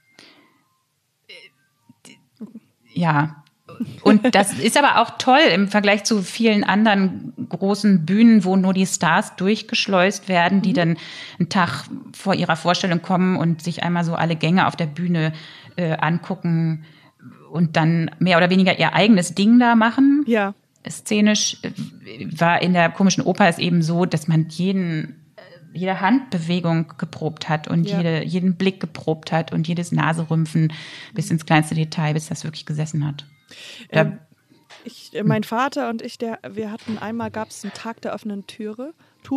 ja, und das ist aber auch toll im Vergleich zu vielen anderen großen Bühnen, wo nur die Stars durchgeschleust werden, die dann einen Tag vor ihrer Vorstellung kommen und sich einmal so alle Gänge auf der Bühne angucken und dann mehr oder weniger ihr eigenes Ding da machen. Ja. Szenisch war in der Komischen Oper es eben so, dass man jede Handbewegung geprobt hat und jeden Blick geprobt hat und jedes Naserümpfen bis ins kleinste Detail, bis das wirklich gesessen hat. Mein Vater und ich, wir hatten einmal, gab es einen Tag der offenen Tag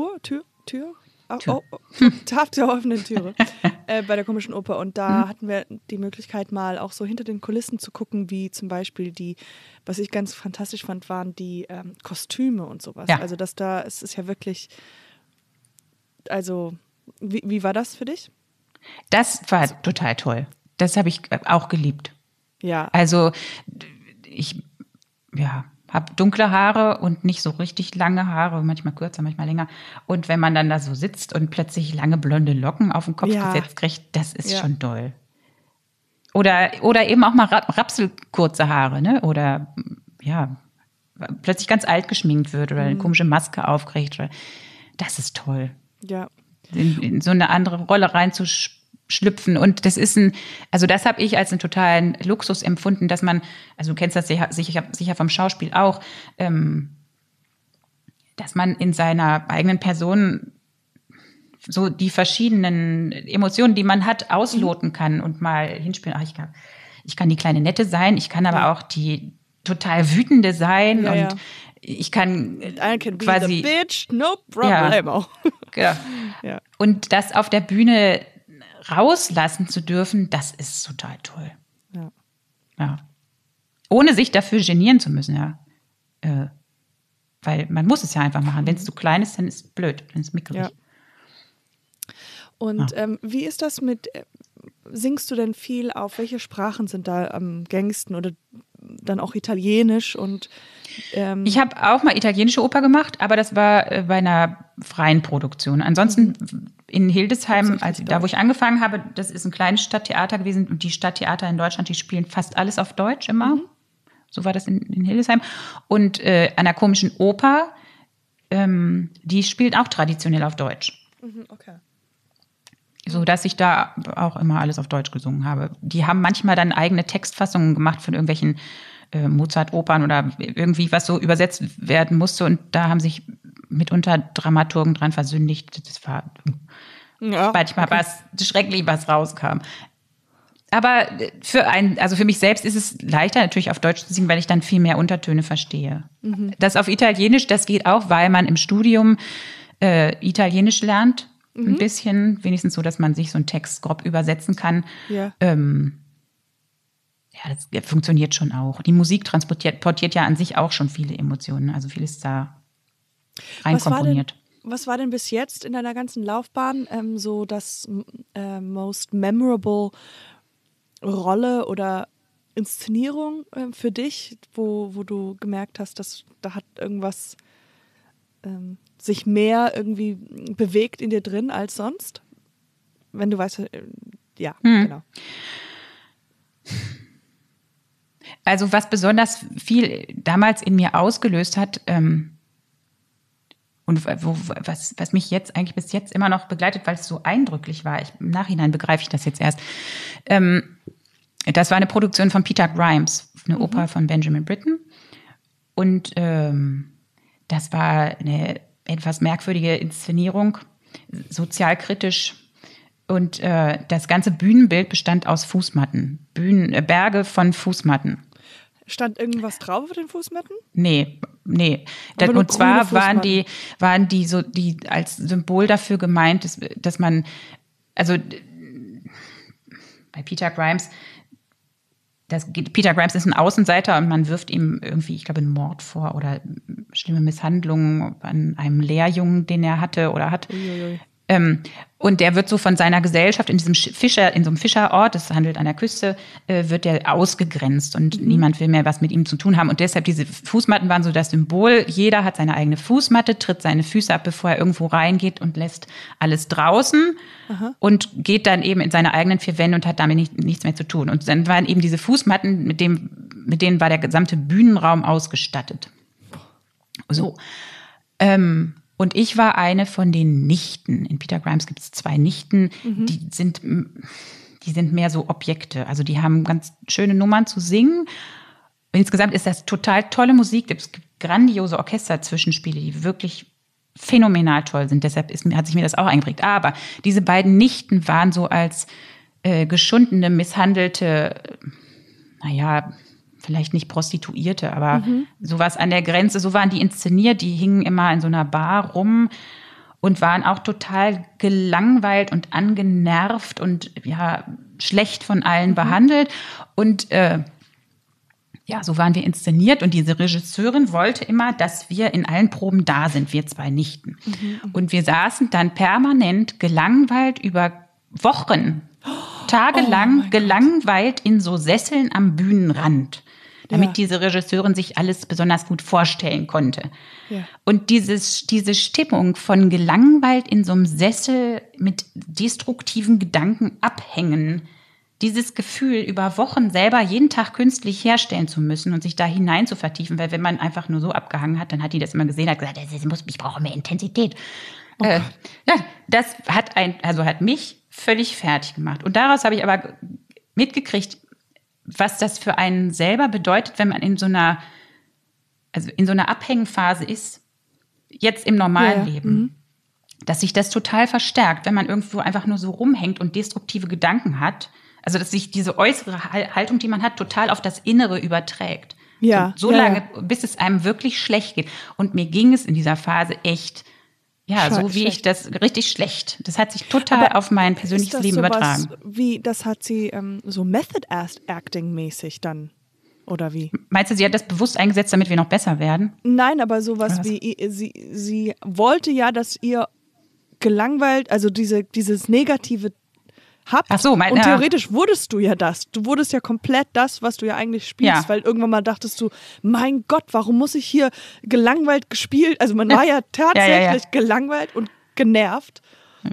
der offenen Türe bei der Komischen Oper, und da hatten wir die Möglichkeit, mal auch so hinter den Kulissen zu gucken, wie zum Beispiel was ich ganz fantastisch fand, waren die Kostüme und sowas. Ja. Also es ist ja wirklich, also wie war das für dich? Das war total toll. Das habe ich auch geliebt. Ja. Also ich habe dunkle Haare und nicht so richtig lange Haare, manchmal kürzer, manchmal länger. Und wenn man dann da so sitzt und plötzlich lange blonde Locken auf den Kopf gesetzt kriegt, das ist schon doll. Oder eben auch mal rapselkurze Haare, ne? Oder plötzlich ganz alt geschminkt wird oder eine komische Maske aufkriegt. Das ist toll. Ja. In so eine andere Rolle reinzuschlüpfen. Und das habe ich als einen totalen Luxus empfunden, dass man, also du kennst das sicher vom Schauspiel auch, dass man in seiner eigenen Person so die verschiedenen Emotionen, die man hat, ausloten kann und mal hinspielen. Ich kann die kleine Nette sein, ich kann aber auch die total wütende sein und ich kann quasi be the bitch, no problemo. Ja. Ja. Und das auf der Bühne rauslassen zu dürfen, das ist total toll. Ja. Ohne sich dafür genieren zu müssen, ja. Weil man muss es ja einfach machen. Wenn es zu klein ist, dann ist es blöd, dann ist es mickrig. Ja. Und wie ist das mit, singst du denn viel auf? Welche Sprachen sind da am gängigsten oder dann auch Italienisch? Und ich habe auch mal italienische Oper gemacht, aber das war bei einer freien Produktion. Ansonsten in Hildesheim, da wo ich angefangen habe, das ist ein kleines Stadttheater gewesen und die Stadttheater in Deutschland, die spielen fast alles auf Deutsch immer. So war das in Hildesheim. Und an der Komischen Oper, die spielt auch traditionell auf Deutsch. Okay. So dass ich da auch immer alles auf Deutsch gesungen habe. Die haben manchmal dann eigene Textfassungen gemacht von irgendwelchen Mozart-Opern oder irgendwie, was so übersetzt werden musste. Und da haben sich mitunter Dramaturgen dran versündigt. Das war manchmal was schrecklich, was rauskam. Aber für mich selbst ist es leichter, natürlich auf Deutsch zu singen, weil ich dann viel mehr Untertöne verstehe. Das auf Italienisch, das geht auch, weil man im Studium Italienisch lernt. Ein bisschen, wenigstens so, dass man sich so einen Text grob übersetzen kann. Ja. Das funktioniert schon auch. Die Musik transportiert ja an sich auch schon viele Emotionen. Also vieles da reinkomponiert. Was war denn bis jetzt in deiner ganzen Laufbahn so das most memorable Rolle oder Inszenierung für dich, wo du gemerkt hast, dass da hat irgendwas sich mehr irgendwie bewegt in dir drin als sonst? Wenn du weißt, genau. Also was besonders viel damals in mir ausgelöst hat und was mich jetzt eigentlich bis jetzt immer noch begleitet, weil es so eindrücklich war, im Nachhinein begreife ich das jetzt erst, das war eine Produktion von Peter Grimes, eine Oper von Benjamin Britten und das war eine etwas merkwürdige Inszenierung, sozialkritisch. Und das ganze Bühnenbild bestand aus Fußmatten, Berge von Fußmatten. Stand irgendwas drauf auf den Fußmatten? Nee. Und zwar waren die so, die als Symbol dafür gemeint, dass man, also bei Peter Grimes, Peter Grimes ist ein Außenseiter und man wirft ihm irgendwie, ich glaube, einen Mord vor oder schlimme Misshandlungen an einem Lehrjungen, den er hatte oder hat. Und der wird so von seiner Gesellschaft in so einem Fischerort, das handelt an der Küste, wird der ausgegrenzt und niemand will mehr was mit ihm zu tun haben. Und deshalb diese Fußmatten waren so das Symbol. Jeder hat seine eigene Fußmatte, tritt seine Füße ab, bevor er irgendwo reingeht und lässt alles draußen und geht dann eben in seine eigenen vier Wände und hat damit nichts mehr zu tun. Und dann waren eben diese Fußmatten, mit denen war der gesamte Bühnenraum ausgestattet. So. Und ich war eine von den Nichten. In Peter Grimes gibt es 2 Nichten, die sind mehr so Objekte. Also die haben ganz schöne Nummern zu singen. Insgesamt ist das total tolle Musik. Es gibt grandiose Orchesterzwischenspiele, die wirklich phänomenal toll sind. Deshalb hat sich mir das auch eingeprägt. Aber diese beiden Nichten waren so als geschundene, misshandelte, vielleicht nicht Prostituierte, aber sowas an der Grenze, so waren die inszeniert, die hingen immer in so einer Bar rum und waren auch total gelangweilt und angenervt und schlecht von allen behandelt. Und so waren wir inszeniert und diese Regisseurin wollte immer, dass wir in allen Proben da sind, wir 2 Nichten. Und wir saßen dann permanent gelangweilt über Wochen, tagelang gelangweilt in so Sesseln am Bühnenrand, damit diese Regisseurin sich alles besonders gut vorstellen konnte. Ja. Und diese Stimmung von gelangweilt in so einem Sessel mit destruktiven Gedanken abhängen, dieses Gefühl, über Wochen selber jeden Tag künstlich herstellen zu müssen und sich da hinein zu vertiefen, weil wenn man einfach nur so abgehangen hat, dann hat die das immer gesehen, hat gesagt, ich brauche mehr Intensität. Das hat mich völlig fertig gemacht. Und daraus habe ich aber mitgekriegt, was das für einen selber bedeutet, wenn man in so einer Abhängphase ist, jetzt im normalen Leben. dass sich das total verstärkt, wenn man irgendwo einfach nur so rumhängt und destruktive Gedanken hat. Also dass sich diese äußere Haltung, die man hat, total auf das Innere überträgt. Ja. So lange, bis es einem wirklich schlecht geht. Und mir ging es in dieser Phase echt, so wie ich das, richtig schlecht. Das hat sich total auf mein persönliches Leben übertragen. Das hat sie so Method Acting mäßig dann, oder wie? Meinst du, sie hat das bewusst eingesetzt, damit wir noch besser werden? Nein, aber sowas wie, sie wollte ja, dass ihr gelangweilt, also dieses negative habt. Ach so, und theoretisch wurdest du ja das. Du wurdest ja komplett das, was du ja eigentlich spielst, weil irgendwann mal dachtest du, mein Gott, warum muss ich hier gelangweilt gespielt? Also man war ja tatsächlich gelangweilt und genervt.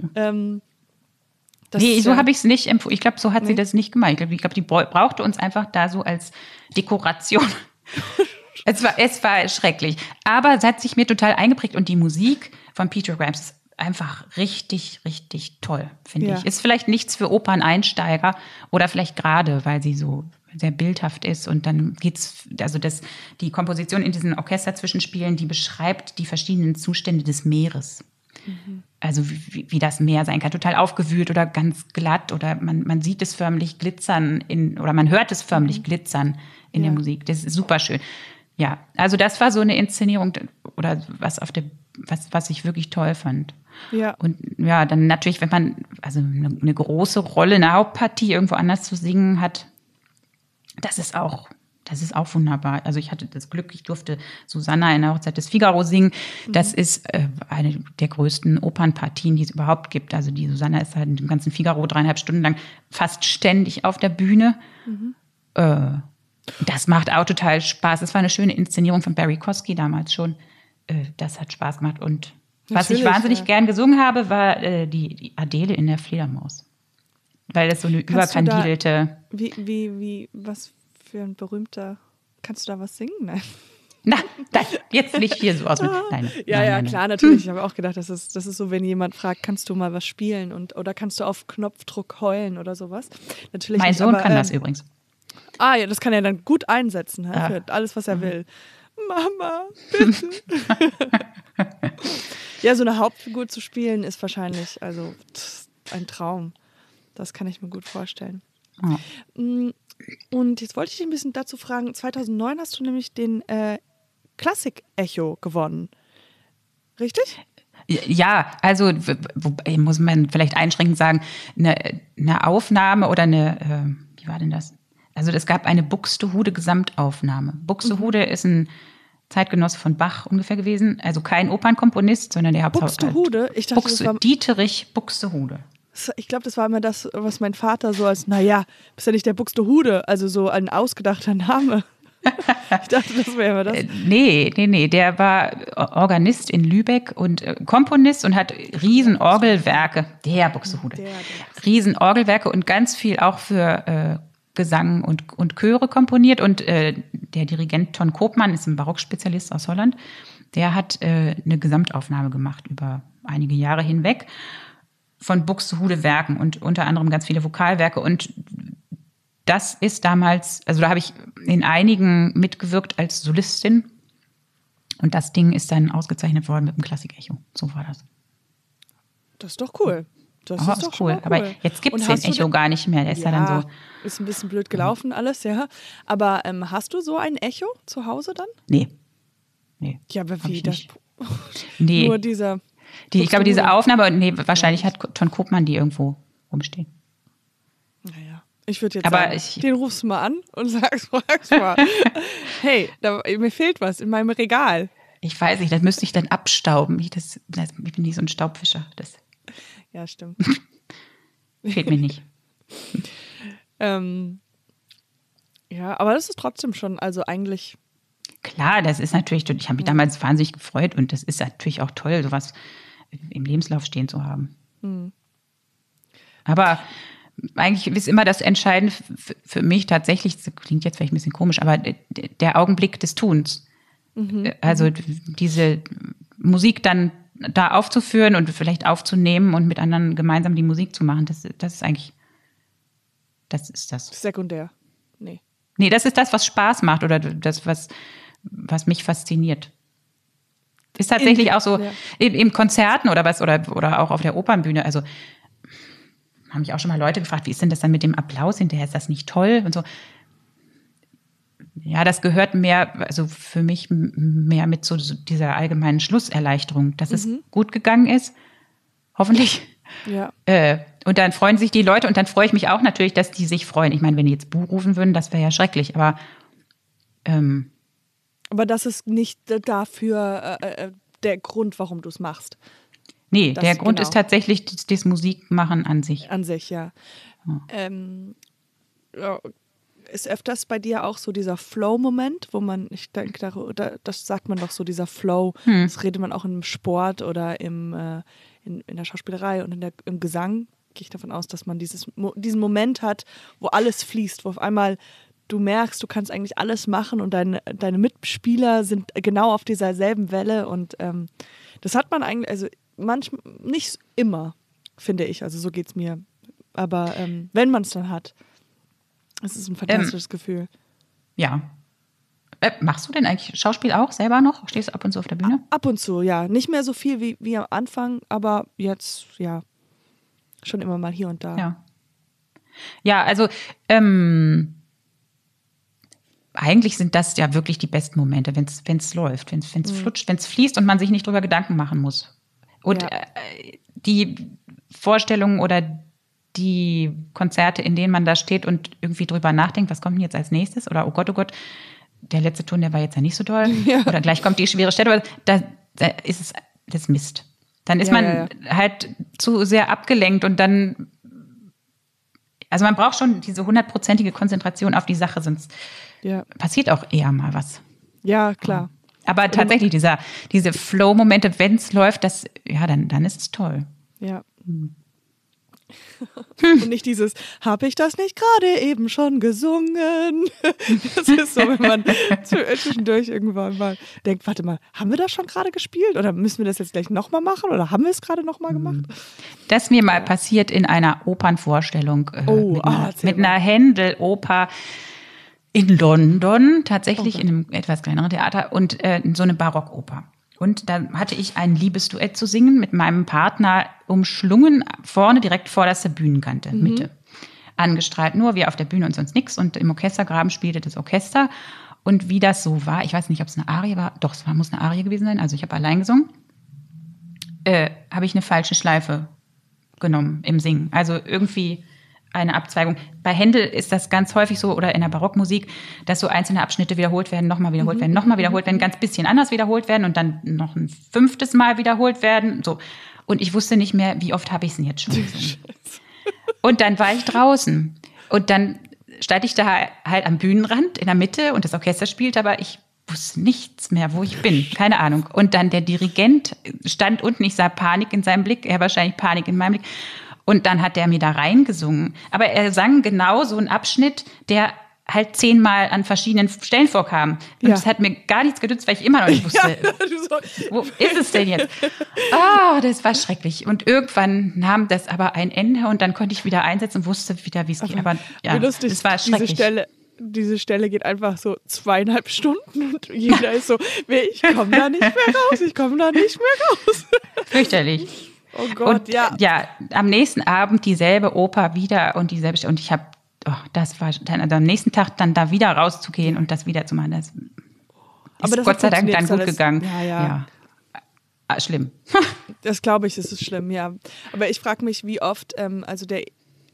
So habe ich es nicht empfunden. Ich glaube, so hat sie das nicht gemacht. Ich glaube, die brauchte uns einfach da so als Dekoration. Es war schrecklich. Aber es hat sich mir total eingeprägt und die Musik von Peter Grams ist einfach richtig, richtig toll, finde ich. Ist vielleicht nichts für Operneinsteiger oder vielleicht gerade, weil sie so sehr bildhaft ist und dann geht's, also die Komposition in diesen Orchesterzwischenspielen, die beschreibt die verschiedenen Zustände des Meeres. Mhm. Also wie das Meer sein kann, total aufgewühlt oder ganz glatt oder man sieht es förmlich glitzern oder man hört es förmlich glitzern in der Musik. Das ist super schön. Ja, also das war so eine Inszenierung oder was ich wirklich toll fand. Ja. Und dann natürlich, wenn man also eine große Rolle, eine Hauptpartie irgendwo anders zu singen hat, das ist auch wunderbar. Also ich hatte das Glück, ich durfte Susanna in der Hochzeit des Figaro singen. Das ist eine der größten Opernpartien, die es überhaupt gibt. Also die Susanna ist halt in dem ganzen Figaro 3,5 Stunden lang fast ständig auf der Bühne. Das macht auch total Spaß. Es war eine schöne Inszenierung von Barry Kosky damals schon. Das hat Spaß gemacht. Und was ich wahnsinnig gern gesungen habe, war die Adele in der Fledermaus. Weil das so eine überkandidelte... Was für ein berühmter... Kannst du da was singen? Nein. Nein, jetzt nicht hier so aus. Nein, klar, natürlich. Ich habe auch gedacht, das ist so, wenn jemand fragt, kannst du mal was spielen oder kannst du auf Knopfdruck heulen oder sowas. Natürlich mein Sohn kann das übrigens. Ja, das kann er dann gut einsetzen, für alles, was er will. Mama, bitte. Ja, so eine Hauptfigur zu spielen ist wahrscheinlich ein Traum. Das kann ich mir gut vorstellen. Oh. Und jetzt wollte ich dich ein bisschen dazu fragen, 2009 hast du nämlich den Klassik-Echo gewonnen. Richtig? Ja, also muss man vielleicht einschränkend sagen, eine Aufnahme oder wie war denn das? Also es gab eine Buxtehude-Gesamtaufnahme. Buxtehude ist ein Zeitgenosse von Bach ungefähr gewesen. Also kein Opernkomponist, sondern der Buxtehude? Ich dachte, das war Dieterich Buxtehude. Ich glaube, das war immer das, was mein Vater so als, bist ja nicht der Buxtehude, also so ein ausgedachter Name. Ich dachte, das wäre immer das. Nee. Der war Organist in Lübeck und Komponist und hat Riesenorgelwerke. Der Buxtehude. Riesenorgelwerke und ganz viel auch für Gesang und Chöre komponiert. Und der Dirigent Ton Koopman ist ein Barockspezialist aus Holland. Der hat eine Gesamtaufnahme gemacht über einige Jahre hinweg von Buxtehude-Werken und unter anderem ganz viele Vokalwerke. Und das ist damals, also da habe ich in einigen mitgewirkt als Solistin. Und das Ding ist dann ausgezeichnet worden mit dem Klassik-Echo. So war das. Das ist doch cool. Das ist doch cool. Aber jetzt gibt es den Echo gar nicht mehr. Der ist ja dann so. Ist ein bisschen blöd gelaufen alles, ja. Aber hast du so ein Echo zu Hause dann? Nee. Ja, aber wie das? Nee. Nur dieser. Ich glaube, diese Aufnahme, wahrscheinlich hat Ton Koopman die irgendwo rumstehen. Naja, ich würde jetzt sagen, den rufst du mal an und fragst mal, hey, mir fehlt was in meinem Regal. Ich weiß nicht, das müsste ich dann abstauben. Ich bin nicht so ein Staubfischer. Ja, stimmt. Fehlt mir nicht. Ja, aber das ist trotzdem schon, also eigentlich... Klar, das ist natürlich, ich habe mich damals wahnsinnig gefreut und das ist natürlich auch toll, sowas im Lebenslauf stehen zu haben. Mhm. Aber eigentlich ist immer das Entscheidende für mich tatsächlich, das klingt jetzt vielleicht ein bisschen komisch, aber der Augenblick des Tuns. Mhm. Also diese Musik dann da aufzuführen und vielleicht aufzunehmen und mit anderen gemeinsam die Musik zu machen, das ist eigentlich, das ist das. Sekundär, Nee, das ist das, was Spaß macht oder das, was mich fasziniert. Ist tatsächlich auch so, in Konzerten oder was, oder auch auf der Opernbühne, also haben mich auch schon mal Leute gefragt, wie ist denn das dann mit dem Applaus hinterher, ist das nicht toll und so. Ja, das gehört mehr, also für mich mehr mit so dieser allgemeinen Schlusserleichterung, dass es gut gegangen ist, hoffentlich. Ja. Und dann freuen sich die Leute und dann freue ich mich auch natürlich, dass die sich freuen. Ich meine, wenn die jetzt Buh rufen würden, das wäre ja schrecklich, aber das ist nicht dafür der Grund, warum du es machst. Nee, der Grund ist tatsächlich das Musikmachen an sich. An sich, ja. Ist öfters bei dir auch so dieser Flow-Moment, wo man, ich denke, das sagt man doch so, dieser Flow, das redet man auch im Sport oder in der Schauspielerei und im Gesang, gehe ich davon aus, dass man diesen Moment hat, wo alles fließt, wo auf einmal du merkst, du kannst eigentlich alles machen und deine Mitspieler sind genau auf dieser selben Welle und das hat man eigentlich, also manchmal, nicht immer, finde ich, also so geht's mir, aber wenn man es dann hat, es ist ein fantastisches Gefühl. Ja. Machst du denn eigentlich Schauspiel auch selber noch? Stehst du ab und zu auf der Bühne? Ab und zu, ja. Nicht mehr so viel wie am Anfang, aber jetzt, ja, schon immer mal hier und da. Ja, also eigentlich sind das ja wirklich die besten Momente, wenn es läuft, wenn es flutscht, wenn es fließt und man sich nicht drüber Gedanken machen muss. Und die Vorstellungen oder die Konzerte, in denen man da steht und irgendwie drüber nachdenkt, was kommt denn jetzt als nächstes? Oder oh Gott, der letzte Ton, der war jetzt ja nicht so toll. Ja. Oder gleich kommt die schwere Stelle. Da ist das Mist. Dann ist man halt zu sehr abgelenkt und dann, also man braucht schon diese 100%ige Konzentration auf die Sache, sonst passiert auch eher mal was. Ja, klar. Aber tatsächlich, diese Flow-Momente, wenn es läuft, dann ist es toll. Ja. Und nicht dieses, habe ich das nicht gerade eben schon gesungen? Das ist so, wenn man zwischendurch irgendwann mal denkt, warte mal, haben wir das schon gerade gespielt? Oder müssen wir das jetzt gleich nochmal machen? Oder haben wir es gerade nochmal gemacht? Das ist mir mal passiert in einer Opernvorstellung mit einer Händel-Oper in London, tatsächlich in einem etwas kleineren Theater und in so eine Barockoper. Und da hatte ich ein Liebesduett zu singen mit meinem Partner umschlungen, vorne direkt vorderste Bühnenkante, Mitte. Angestrahlt, nur wir auf der Bühne und sonst nichts. Und im Orchestergraben spielte das Orchester. Und wie das so war, ich weiß nicht, ob es eine Arie war, doch, muss eine Arie gewesen sein, also ich habe allein gesungen, habe ich eine falsche Schleife genommen im Singen. Also irgendwie eine Abzweigung. Bei Händel ist das ganz häufig so, oder in der Barockmusik, dass so einzelne Abschnitte wiederholt werden, nochmal wiederholt werden, nochmal wiederholt werden, ganz bisschen anders wiederholt werden und dann noch ein 5. Mal wiederholt werden. So. Und ich wusste nicht mehr, wie oft habe ich es denn jetzt schon gesungen. Und dann war ich draußen. Und dann stand ich da halt am Bühnenrand in der Mitte und das Orchester spielte, aber ich wusste nichts mehr, wo ich bin. Keine Ahnung. Und dann der Dirigent stand unten, ich sah Panik in seinem Blick, er wahrscheinlich Panik in meinem Blick. Und dann hat der mir da reingesungen. Aber er sang genau so einen Abschnitt, der halt 10-mal an verschiedenen Stellen vorkam. Und es hat mir gar nichts genützt, weil ich immer noch nicht wusste, wo ist es denn jetzt? Das war schrecklich. Und irgendwann nahm das aber ein Ende und dann konnte ich wieder einsetzen und wusste wieder, wie es geht. Aber ja, lustig, das war schrecklich. Diese Stelle geht einfach so 2,5 Stunden und jeder ist so, ich komme da nicht mehr raus, Fürchterlich. Oh Gott, und, am nächsten Abend dieselbe Oper wieder und dieselbe Stelle. Und ich habe, das war dann, also am nächsten Tag dann da wieder rauszugehen und das wieder zu machen. Das ist Gott sei Dank dann gut gegangen. Ja. Schlimm. Das glaube ich, das ist schlimm, ja. Aber ich frage mich, wie oft, also der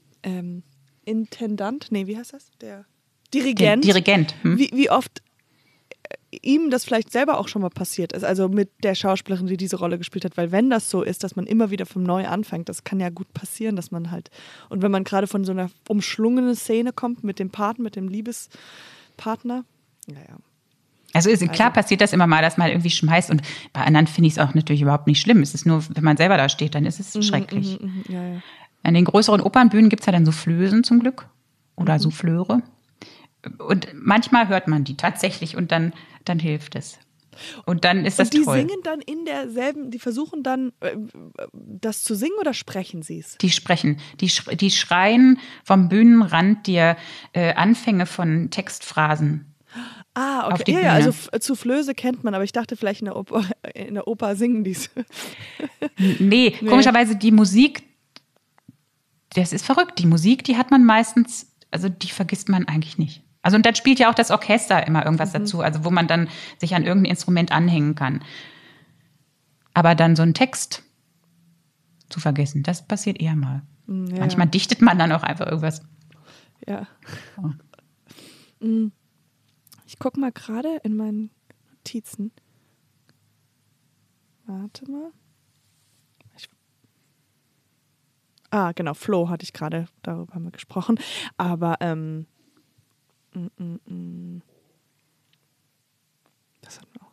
Intendant, wie heißt das? Der Dirigent. Wie oft ihm das vielleicht selber auch schon mal passiert ist, also mit der Schauspielerin, die diese Rolle gespielt hat, weil wenn das so ist, dass man immer wieder vom Neu anfängt, das kann ja gut passieren, dass man halt, und wenn man gerade von so einer umschlungenen Szene kommt mit dem Liebespartner, Also klar passiert das immer mal, dass man irgendwie schmeißt und bei anderen finde ich es auch natürlich überhaupt nicht schlimm, es ist nur, wenn man selber da steht, dann ist es schrecklich. Ja. An den größeren Opernbühnen gibt es ja dann Soufflösen zum Glück oder Souffleure. Und manchmal hört man die tatsächlich und dann hilft es. Und dann ist das toll. Und die singen dann in derselben, die versuchen dann, das zu singen oder sprechen sie es? Die sprechen. Die schreien vom Bühnenrand dir Anfänge von Textphrasen Ah, auf die okay. Bühne. Ja, also Soufflöse kennt man, aber ich dachte vielleicht in der Oper singen die. Nee, komischerweise die Musik, das ist verrückt. Die Musik, die hat man meistens, also die vergisst man eigentlich nicht. Also und dann spielt ja auch das Orchester immer irgendwas dazu, also wo man dann sich an irgendein Instrument anhängen kann. Aber dann so einen Text zu vergessen, das passiert eher mal. Ja. Manchmal dichtet man dann auch einfach irgendwas. Ja. Ich gucke mal gerade in meinen Notizen. Warte mal. Genau, Flo hatte ich gerade, darüber haben wir gesprochen. Aber das hatten wir auch.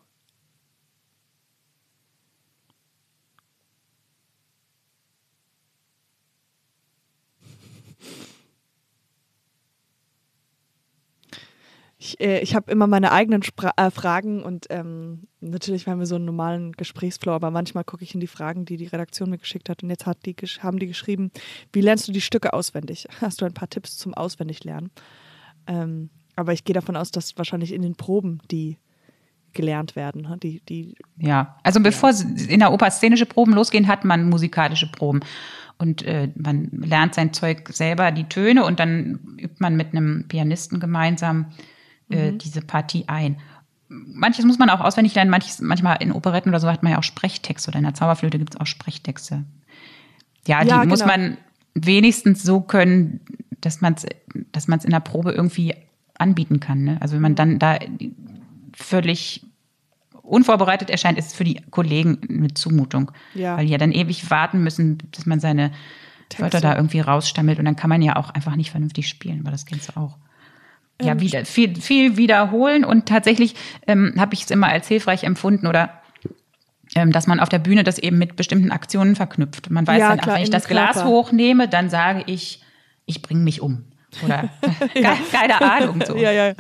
Ich habe immer meine eigenen Fragen und natürlich haben wir so einen normalen Gesprächsflow, aber manchmal gucke ich in die Fragen, die die Redaktion mir geschickt hat und jetzt haben die geschrieben, wie lernst du die Stücke auswendig? Hast du ein paar Tipps zum Auswendiglernen? Aber ich gehe davon aus, dass wahrscheinlich in den Proben die gelernt werden. Ja, also bevor in der Oper szenische Proben losgehen, hat man musikalische Proben. Und man lernt sein Zeug selber, die Töne, und dann übt man mit einem Pianisten gemeinsam diese Partie ein. Manches muss man auch auswendig lernen, manchmal in Operetten oder so hat man ja auch Sprechtexte, oder in der Zauberflöte gibt es auch Sprechtexte. Ja, die muss man wenigstens so können, dass man es in der Probe irgendwie anbieten kann. Ne? Also wenn man dann da völlig unvorbereitet erscheint, ist es für die Kollegen eine Zumutung. Ja. Weil die ja dann ewig warten müssen, bis man seine Wörter da irgendwie rausstammelt. Und dann kann man ja auch einfach nicht vernünftig spielen, weil das kennst du auch. Ja, viel wiederholen. Und tatsächlich habe ich es immer als hilfreich empfunden, oder dass man auf der Bühne das eben mit bestimmten Aktionen verknüpft. Man weiß dann, klar, wenn ich das Glas hochnehme, dann sage ich bringe mich um. Oder keine Ahnung. So. Ja.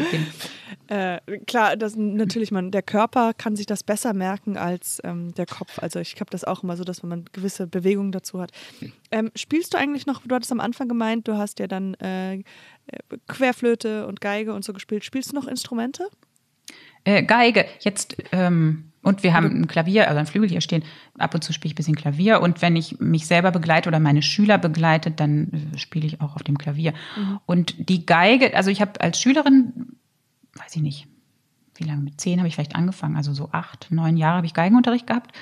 Klar, natürlich, der Körper kann sich das besser merken als der Kopf. Also ich habe das auch immer so, dass man gewisse Bewegungen dazu hat. Spielst du eigentlich noch, du hattest am Anfang gemeint, du hast ja dann Querflöte und Geige und so gespielt. Spielst du noch Instrumente? Geige, jetzt, und wir haben ein Klavier, also ein Flügel hier stehen. Ab und zu spiele ich ein bisschen Klavier. Und wenn ich mich selber begleite oder meine Schüler begleite, dann spiele ich auch auf dem Klavier. Und die Geige, also ich habe als Schülerin, weiß ich nicht, wie lange, mit 10 habe ich vielleicht angefangen, also so 8, 9 Jahre habe ich Geigenunterricht gehabt.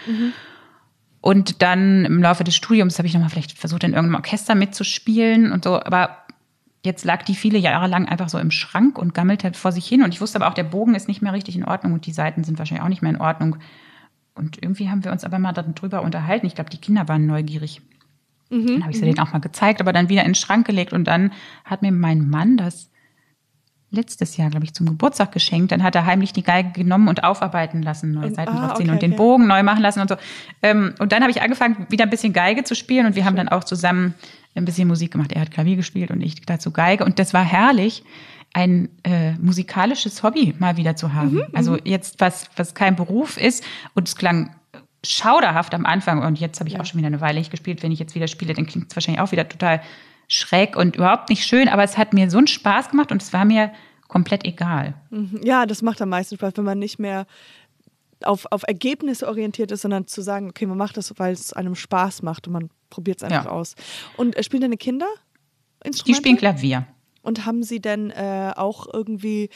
Und dann im Laufe des Studiums habe ich nochmal vielleicht versucht, in irgendeinem Orchester mitzuspielen und so, aber jetzt lag die viele Jahre lang einfach so im Schrank und gammelt halt vor sich hin. Und ich wusste aber auch, der Bogen ist nicht mehr richtig in Ordnung und die Saiten sind wahrscheinlich auch nicht mehr in Ordnung. Und irgendwie haben wir uns aber mal darüber unterhalten. Ich glaube, die Kinder waren neugierig. Dann habe ich sie denen auch mal gezeigt, aber dann wieder in den Schrank gelegt. Und dann hat mir mein Mann das letztes Jahr, glaube ich, zum Geburtstag geschenkt. Dann hat er heimlich die Geige genommen und aufarbeiten lassen, neue Seiten draufziehen und den Bogen neu machen lassen und so. Und dann habe ich angefangen, wieder ein bisschen Geige zu spielen. Und wir haben dann auch zusammen ein bisschen Musik gemacht. Er hat Klavier gespielt und ich dazu Geige. Und das war herrlich, ein musikalisches Hobby mal wieder zu haben. Also jetzt, was kein Beruf ist. Und es klang schauderhaft am Anfang. Und jetzt habe ich auch schon wieder eine Weile nicht gespielt. Wenn ich jetzt wieder spiele, dann klingt es wahrscheinlich auch wieder total schräg und überhaupt nicht schön. Aber es hat mir so einen Spaß gemacht und es war mir komplett egal. Ja, das macht am meisten Spaß, wenn man nicht mehr auf Ergebnisse orientiert ist, sondern zu sagen, okay, man macht das, weil es einem Spaß macht und man probiert es einfach aus. Und spielen deine Kinder Instrumente? Die spielen Klavier. Und haben sie denn auch irgendwie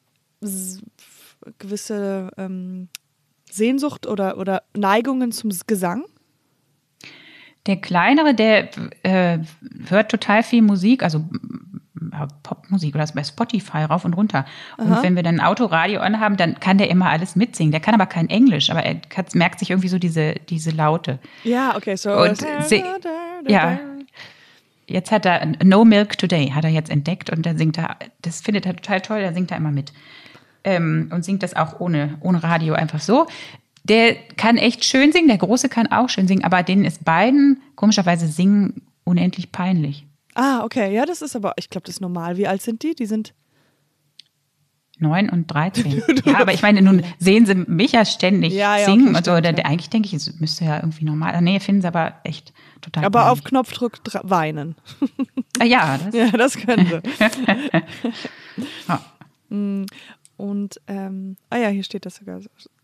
gewisse Sehnsucht oder Neigungen zum Gesang? Der Kleinere, der hört total viel Musik, also Popmusik oder bei Spotify rauf und runter. Und wenn wir dann ein Autoradio anhaben, dann kann der immer alles mitsingen. Der kann aber kein Englisch, aber er merkt sich irgendwie so diese Laute. Ja, okay, so. Und jetzt hat er No Milk Today, hat er jetzt entdeckt und dann singt er, das findet er total toll, da singt er immer mit. Und singt das auch ohne Radio einfach so. Der kann echt schön singen, der Große kann auch schön singen, aber denen ist beiden komischerweise Singen unendlich peinlich. Ah, okay, ja, das ist aber, ich glaube, das ist normal. Wie alt sind die? Die sind 9 und 13. Ja, aber ich meine, nun sehen sie mich ja ständig singen und so. Eigentlich denke ich, es müsste ja irgendwie normal. Nee, finden sie aber echt total aber peinlich. Auf Knopfdruck weinen. Ja, das können sie. Ja. Und, hier steht das sogar.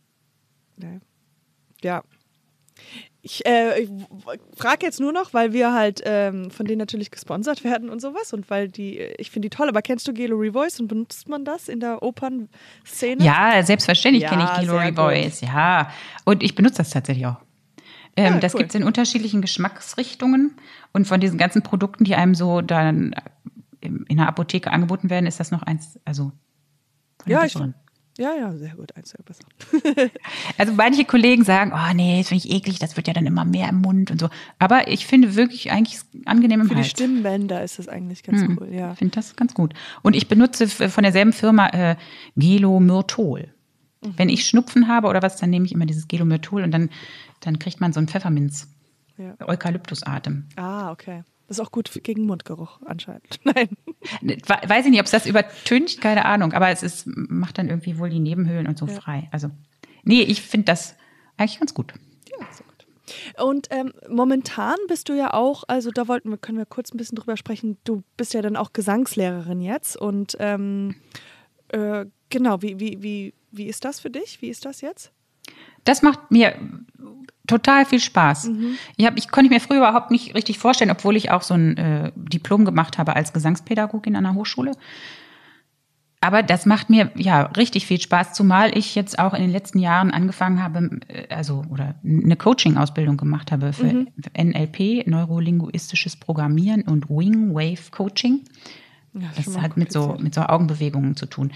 Ja. Ich frage jetzt nur noch, weil wir halt von denen natürlich gesponsert werden und sowas und weil ich finde die toll, aber kennst du Gallery Voice und benutzt man das in der Opernszene? Ja, selbstverständlich kenne ich Gallery Voice, ja. Und ich benutze das tatsächlich auch. Das gibt es in unterschiedlichen Geschmacksrichtungen und von diesen ganzen Produkten, die einem so dann in der Apotheke angeboten werden, ist das noch eins, also ja, sehr gut, eins der besser. Also manche Kollegen sagen, oh nee, das finde ich eklig, das wird ja dann immer mehr im Mund und so. Aber ich finde wirklich eigentlich angenehm im Hals. Für die Stimmbänder ist das eigentlich ganz cool, ja. Ich finde das ganz gut. Und ich benutze von derselben Firma Gelomyrtol. Wenn ich Schnupfen habe oder was, dann nehme ich immer dieses Gelomyrtol und dann kriegt man so einen Pfefferminz-Eukalyptusatem. Ah, okay. Das ist auch gut gegen Mundgeruch anscheinend. Nein. Weiß ich nicht, ob es das übertönt, keine Ahnung. Aber macht dann irgendwie wohl die Nebenhöhlen und so frei. Also, nee, ich finde das eigentlich ganz gut. Ja, so gut. Und momentan bist du ja auch, also da können wir kurz ein bisschen drüber sprechen, du bist ja dann auch Gesangslehrerin jetzt. Und genau, wie ist das für dich? Wie ist das jetzt? Das macht mir total viel Spaß. Ich konnte mir früher überhaupt nicht richtig vorstellen, obwohl ich auch so ein Diplom gemacht habe als Gesangspädagogin an der Hochschule. Aber das macht mir ja richtig viel Spaß, zumal ich jetzt auch in den letzten Jahren angefangen habe, oder eine Coaching-Ausbildung gemacht habe für NLP, Neurolinguistisches Programmieren und Wing Wave Coaching. Ja, das hat mit so Augenbewegungen zu tun.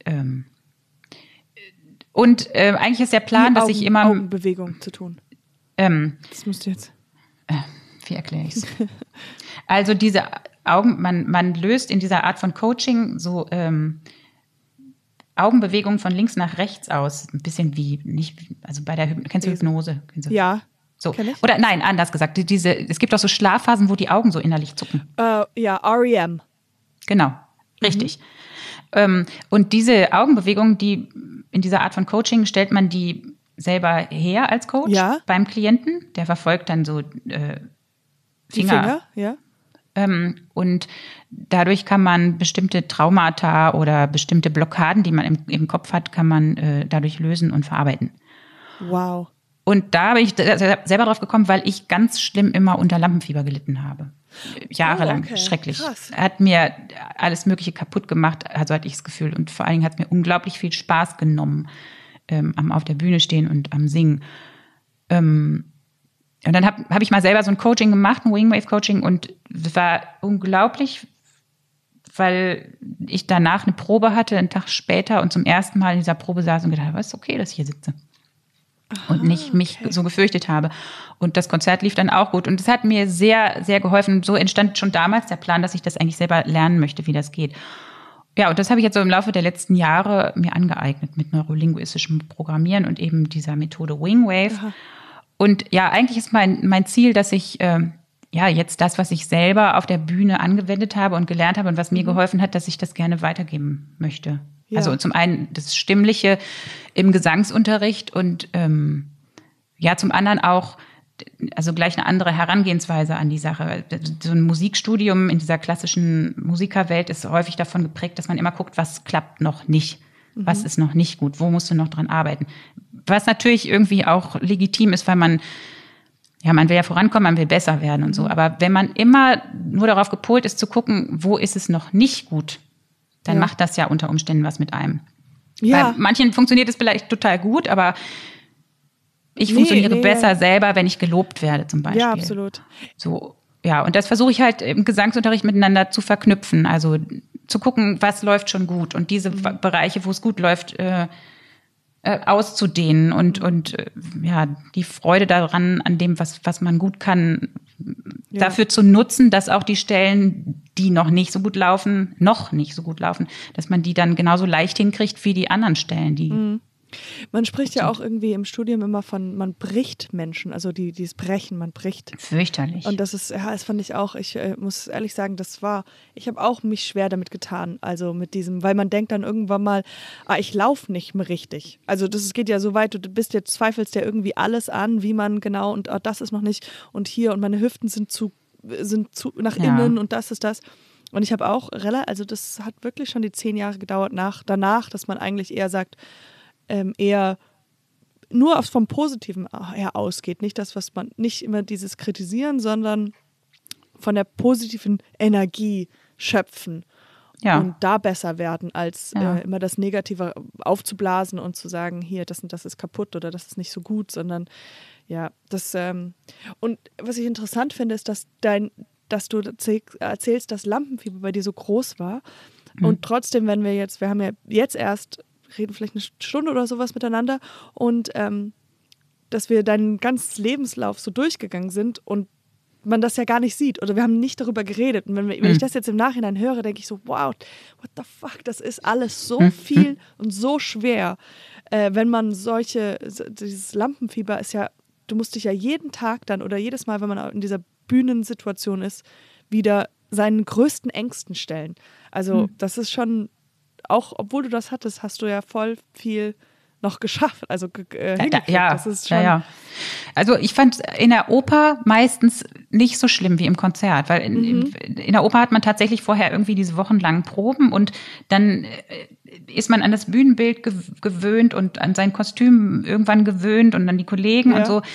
Und eigentlich ist der Plan, dass ich immer Augenbewegung zu tun. Das musst du jetzt. Wie erkläre ich es? Also diese Augen, man löst in dieser Art von Coaching so Augenbewegungen von links nach rechts aus. Ein bisschen also bei der kennst du Hypnose? Ja. So. Oder nein, anders gesagt. Es gibt auch so Schlafphasen, wo die Augen so innerlich zucken. Ja, REM. Genau, richtig. Und diese Augenbewegungen, die in dieser Art von Coaching stellt man die selber her als Coach beim Klienten. Der verfolgt dann so Finger. Ja. Und dadurch kann man bestimmte Traumata oder bestimmte Blockaden, die man im Kopf hat, kann man dadurch lösen und verarbeiten. Wow. Und da bin ich selber drauf gekommen, weil ich ganz schlimm immer unter Lampenfieber gelitten habe. Jahrelang, schrecklich. Krass. Hat mir alles Mögliche kaputt gemacht, also hatte ich das Gefühl. Und vor allen Dingen hat es mir unglaublich viel Spaß genommen, am auf der Bühne stehen und am Singen. Und dann hab ich mal selber so ein Coaching gemacht, ein Wingwave-Coaching, und es war unglaublich, weil ich danach eine Probe hatte, einen Tag später, und zum ersten Mal in dieser Probe saß und gedacht habe, es ist okay, dass ich hier sitze. Und nicht mich so gefürchtet habe. Und das Konzert lief dann auch gut. Und es hat mir sehr, sehr geholfen. So entstand schon damals der Plan, dass ich das eigentlich selber lernen möchte, wie das geht. Ja, und das habe ich jetzt so im Laufe der letzten Jahre mir angeeignet mit neurolinguistischem Programmieren und eben dieser Methode Wingwave. Aha. Und ja, eigentlich ist mein Ziel, dass ich jetzt das, was ich selber auf der Bühne angewendet habe und gelernt habe und was mir geholfen hat, dass ich das gerne weitergeben möchte. Ja. Also zum einen das Stimmliche im Gesangsunterricht und zum anderen auch also gleich eine andere Herangehensweise an die Sache. So ein Musikstudium in dieser klassischen Musikerwelt ist häufig davon geprägt, dass man immer guckt, was klappt noch nicht, was ist noch nicht gut, wo musst du noch dran arbeiten. Was natürlich irgendwie auch legitim ist, weil man will ja vorankommen, man will besser werden und so. Aber wenn man immer nur darauf gepolt ist, zu gucken, wo ist es noch nicht gut, dann macht das ja unter Umständen was mit einem. Ja. Bei manchen funktioniert es vielleicht total gut, aber ich funktioniere besser selber, wenn ich gelobt werde zum Beispiel. Ja, absolut. So, ja, und das versuche ich halt im Gesangsunterricht miteinander zu verknüpfen. Also zu gucken, was läuft schon gut und diese Bereiche, wo es gut läuft, auszudehnen und die Freude daran, an dem, was man gut kann, dafür zu nutzen, dass auch die Stellen, die noch nicht so gut laufen, dass man die dann genauso leicht hinkriegt wie die anderen Stellen, die Man spricht ja auch irgendwie im Studium immer von, man bricht Menschen, also dieses Brechen, man bricht. Fürchterlich. Und das fand ich auch, ich muss ehrlich sagen, ich habe auch mich schwer damit getan, also mit diesem, weil man denkt dann irgendwann mal, ich laufe nicht mehr richtig. Also das geht ja so weit, du zweifelst ja irgendwie alles an, wie man genau, und das ist noch nicht, und hier, und meine Hüften sind zu nach innen und das ist das. Und ich habe auch, also das hat wirklich schon die 10 Jahre gedauert danach, dass man eigentlich eher sagt, eher nur vom Positiven her ausgeht. Nicht das, was man, nicht immer dieses Kritisieren, sondern von der positiven Energie schöpfen. Ja. Und da besser werden, als immer das Negative aufzublasen und zu sagen, hier, das und das ist kaputt oder das ist nicht so gut, sondern ja, das und was ich interessant finde, ist, dass du erzählst, dass Lampenfieber bei dir so groß war und trotzdem, wir haben ja jetzt erst, reden vielleicht eine Stunde oder sowas miteinander und dass wir deinen ganzen Lebenslauf so durchgegangen sind und man das ja gar nicht sieht oder wir haben nicht darüber geredet. Und wenn ich das jetzt im Nachhinein höre, denke ich so, wow, what the fuck, das ist alles so viel und so schwer. Wenn man dieses Lampenfieber ist ja, du musst dich ja jeden Tag dann oder jedes Mal, wenn man in dieser Bühnensituation ist, wieder seinen größten Ängsten stellen. Also das ist schon, auch obwohl du das hattest, hast du ja voll viel noch geschafft, also hingekriegt. Das ist schon Also ich fand in der Oper meistens nicht so schlimm wie im Konzert, weil in der Oper hat man tatsächlich vorher irgendwie diese wochenlangen Proben und dann ist man an das Bühnenbild gewöhnt und an sein Kostüm irgendwann gewöhnt und an die Kollegen und so.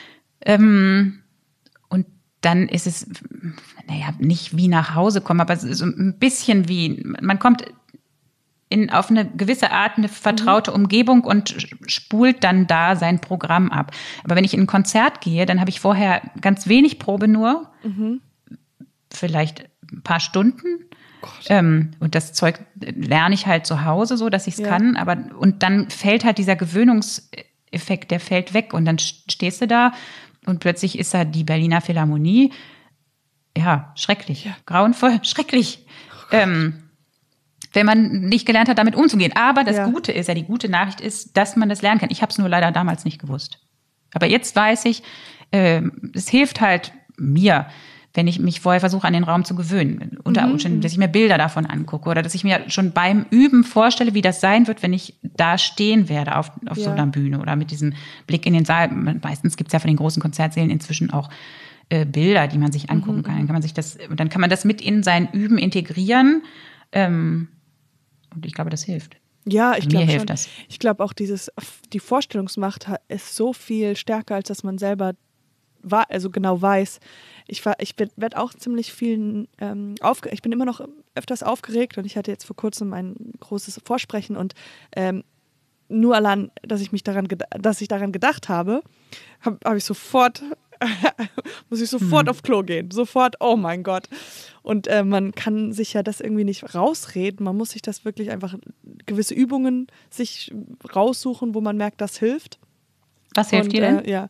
Und dann ist es, nicht wie nach Hause kommen, aber so ein bisschen wie, man kommt auf eine gewisse Art eine vertraute Umgebung und spult dann da sein Programm ab. Aber wenn ich in ein Konzert gehe, dann habe ich vorher ganz wenig Probe nur, vielleicht ein paar Stunden. Und das Zeug lerne ich halt zu Hause so, dass ich es kann. Und dann fällt halt dieser Gewöhnungseffekt, der fällt weg. Und dann stehst du da und plötzlich ist da die Berliner Philharmonie. Ja, schrecklich. Grauenvoll, schrecklich. Wenn man nicht gelernt hat, damit umzugehen. Aber das Gute ist die gute Nachricht ist, dass man das lernen kann. Ich habe es nur leider damals nicht gewusst. Aber jetzt weiß ich, es hilft halt mir, wenn ich mich vorher versuche, an den Raum zu gewöhnen. Unter Umständen, dass ich mir Bilder davon angucke oder dass ich mir schon beim Üben vorstelle, wie das sein wird, wenn ich da stehen werde auf so einer Bühne oder mit diesem Blick in den Saal. Meistens gibt es ja von den großen Konzertsälen inzwischen auch Bilder, die man sich angucken kann. Dann kann man das mit in sein Üben integrieren. Und ich glaube, das hilft. Ja, ich glaube schon. Das. Ich glaube auch, die Vorstellungsmacht ist so viel stärker, als dass man selber genau weiß. Ich werde auch ziemlich viel ich bin immer noch öfters aufgeregt und ich hatte jetzt vor kurzem ein großes Vorsprechen und nur allein, dass ich daran gedacht habe, habe ich sofort muss ich sofort auf Klo gehen. Sofort, oh mein Gott. Und man kann sich ja das irgendwie nicht rausreden. Man muss sich das wirklich einfach, gewisse Übungen sich raussuchen, wo man merkt, das hilft. Was hilft dir denn?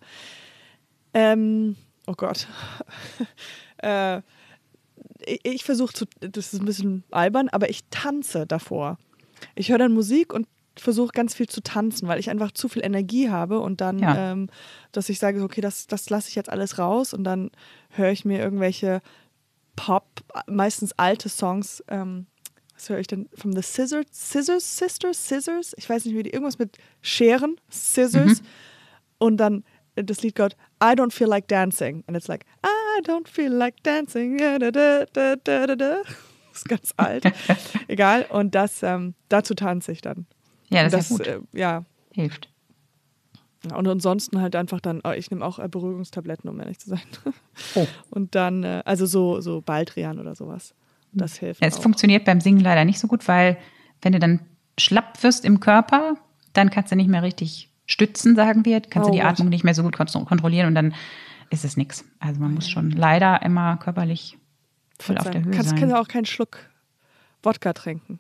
Oh Gott. Ich versuche das ist ein bisschen albern, aber ich tanze davor. Ich höre dann Musik und versuche ganz viel zu tanzen, weil ich einfach zu viel Energie habe und dann, dass ich sage, okay, das lasse ich jetzt alles raus und dann höre ich mir irgendwelche meistens alte Songs, was höre ich denn? From the Scissors? Ich weiß nicht, wie irgendwas mit Scheren, Scissors und dann das Lied geht, I don't feel like dancing and it's like, I don't feel like dancing, da, da, da, da, da. Das ist ganz alt. Egal, und dazu tanze ich dann. Ja, das ist ja gut. Hilft. Und ansonsten halt einfach dann, ich nehme auch Beruhigungstabletten, um ehrlich zu sein. Und dann, also so Baldrian oder sowas. Das hilft auch. Es funktioniert beim Singen leider nicht so gut, weil wenn du dann schlapp wirst im Körper, dann kannst du nicht mehr richtig stützen, sagen wir. Kannst du die Atmung nicht mehr so gut kontrollieren und dann ist es nichts. Also man muss schon leider immer körperlich voll auf der Höhe sein. Kannst du auch keinen Schluck Wodka trinken.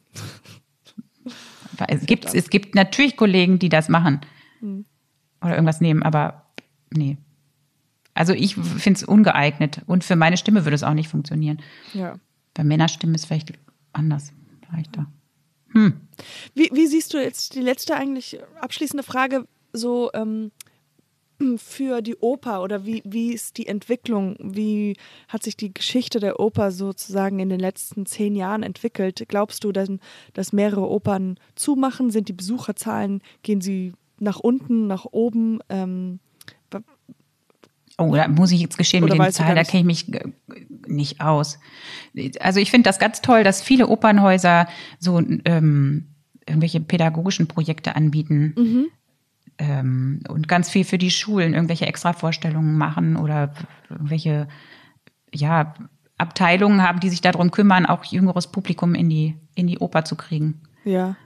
Es gibt natürlich Kollegen, die das machen oder irgendwas nehmen, aber nee. Also ich finde es ungeeignet und für meine Stimme würde es auch nicht funktionieren. Ja. Bei Männerstimmen ist vielleicht anders, leichter. Wie siehst du jetzt die letzte eigentlich abschließende Frage so für die Oper oder wie ist die Entwicklung, wie hat sich die Geschichte der Oper sozusagen in den letzten 10 Jahren entwickelt? Glaubst du denn, dass mehrere Opern zumachen? Sind die Besucherzahlen, gehen sie nach unten, nach oben? Oh, da muss ich jetzt gestehen, Oder mit den Zahlen, da kenne ich mich nicht aus. Also ich finde das ganz toll, dass viele Opernhäuser so irgendwelche pädagogischen Projekte anbieten und ganz viel für die Schulen, irgendwelche Extravorstellungen machen oder irgendwelche Abteilungen haben, die sich darum kümmern, auch jüngeres Publikum in die Oper zu kriegen. Ja.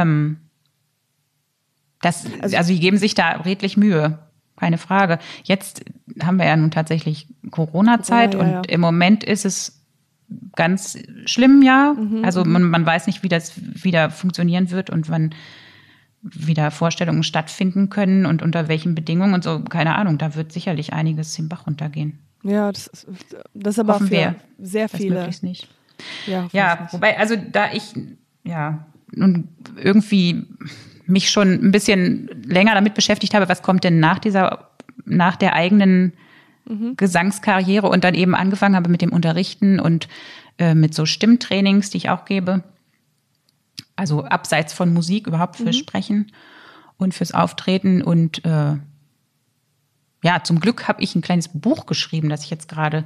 Also die geben sich da redlich Mühe. Keine Frage. Jetzt haben wir ja nun tatsächlich Corona-Zeit und im Moment ist es ganz schlimm, ja. Also man weiß nicht, wie das wieder funktionieren wird und wann wieder Vorstellungen stattfinden können und unter welchen Bedingungen und so. Keine Ahnung, da wird sicherlich einiges den Bach runtergehen. Ja, das ist aber Hoffen für wir, sehr viele. Das möglichst nicht. Ja, wobei, also da ich nun irgendwie mich schon ein bisschen länger damit beschäftigt habe, was kommt denn nach der eigenen Gesangskarriere und dann eben angefangen habe mit dem Unterrichten und mit so Stimmtrainings, die ich auch gebe. Also abseits von Musik überhaupt fürs Sprechen und fürs Auftreten. Und zum Glück habe ich ein kleines Buch geschrieben, das ich jetzt gerade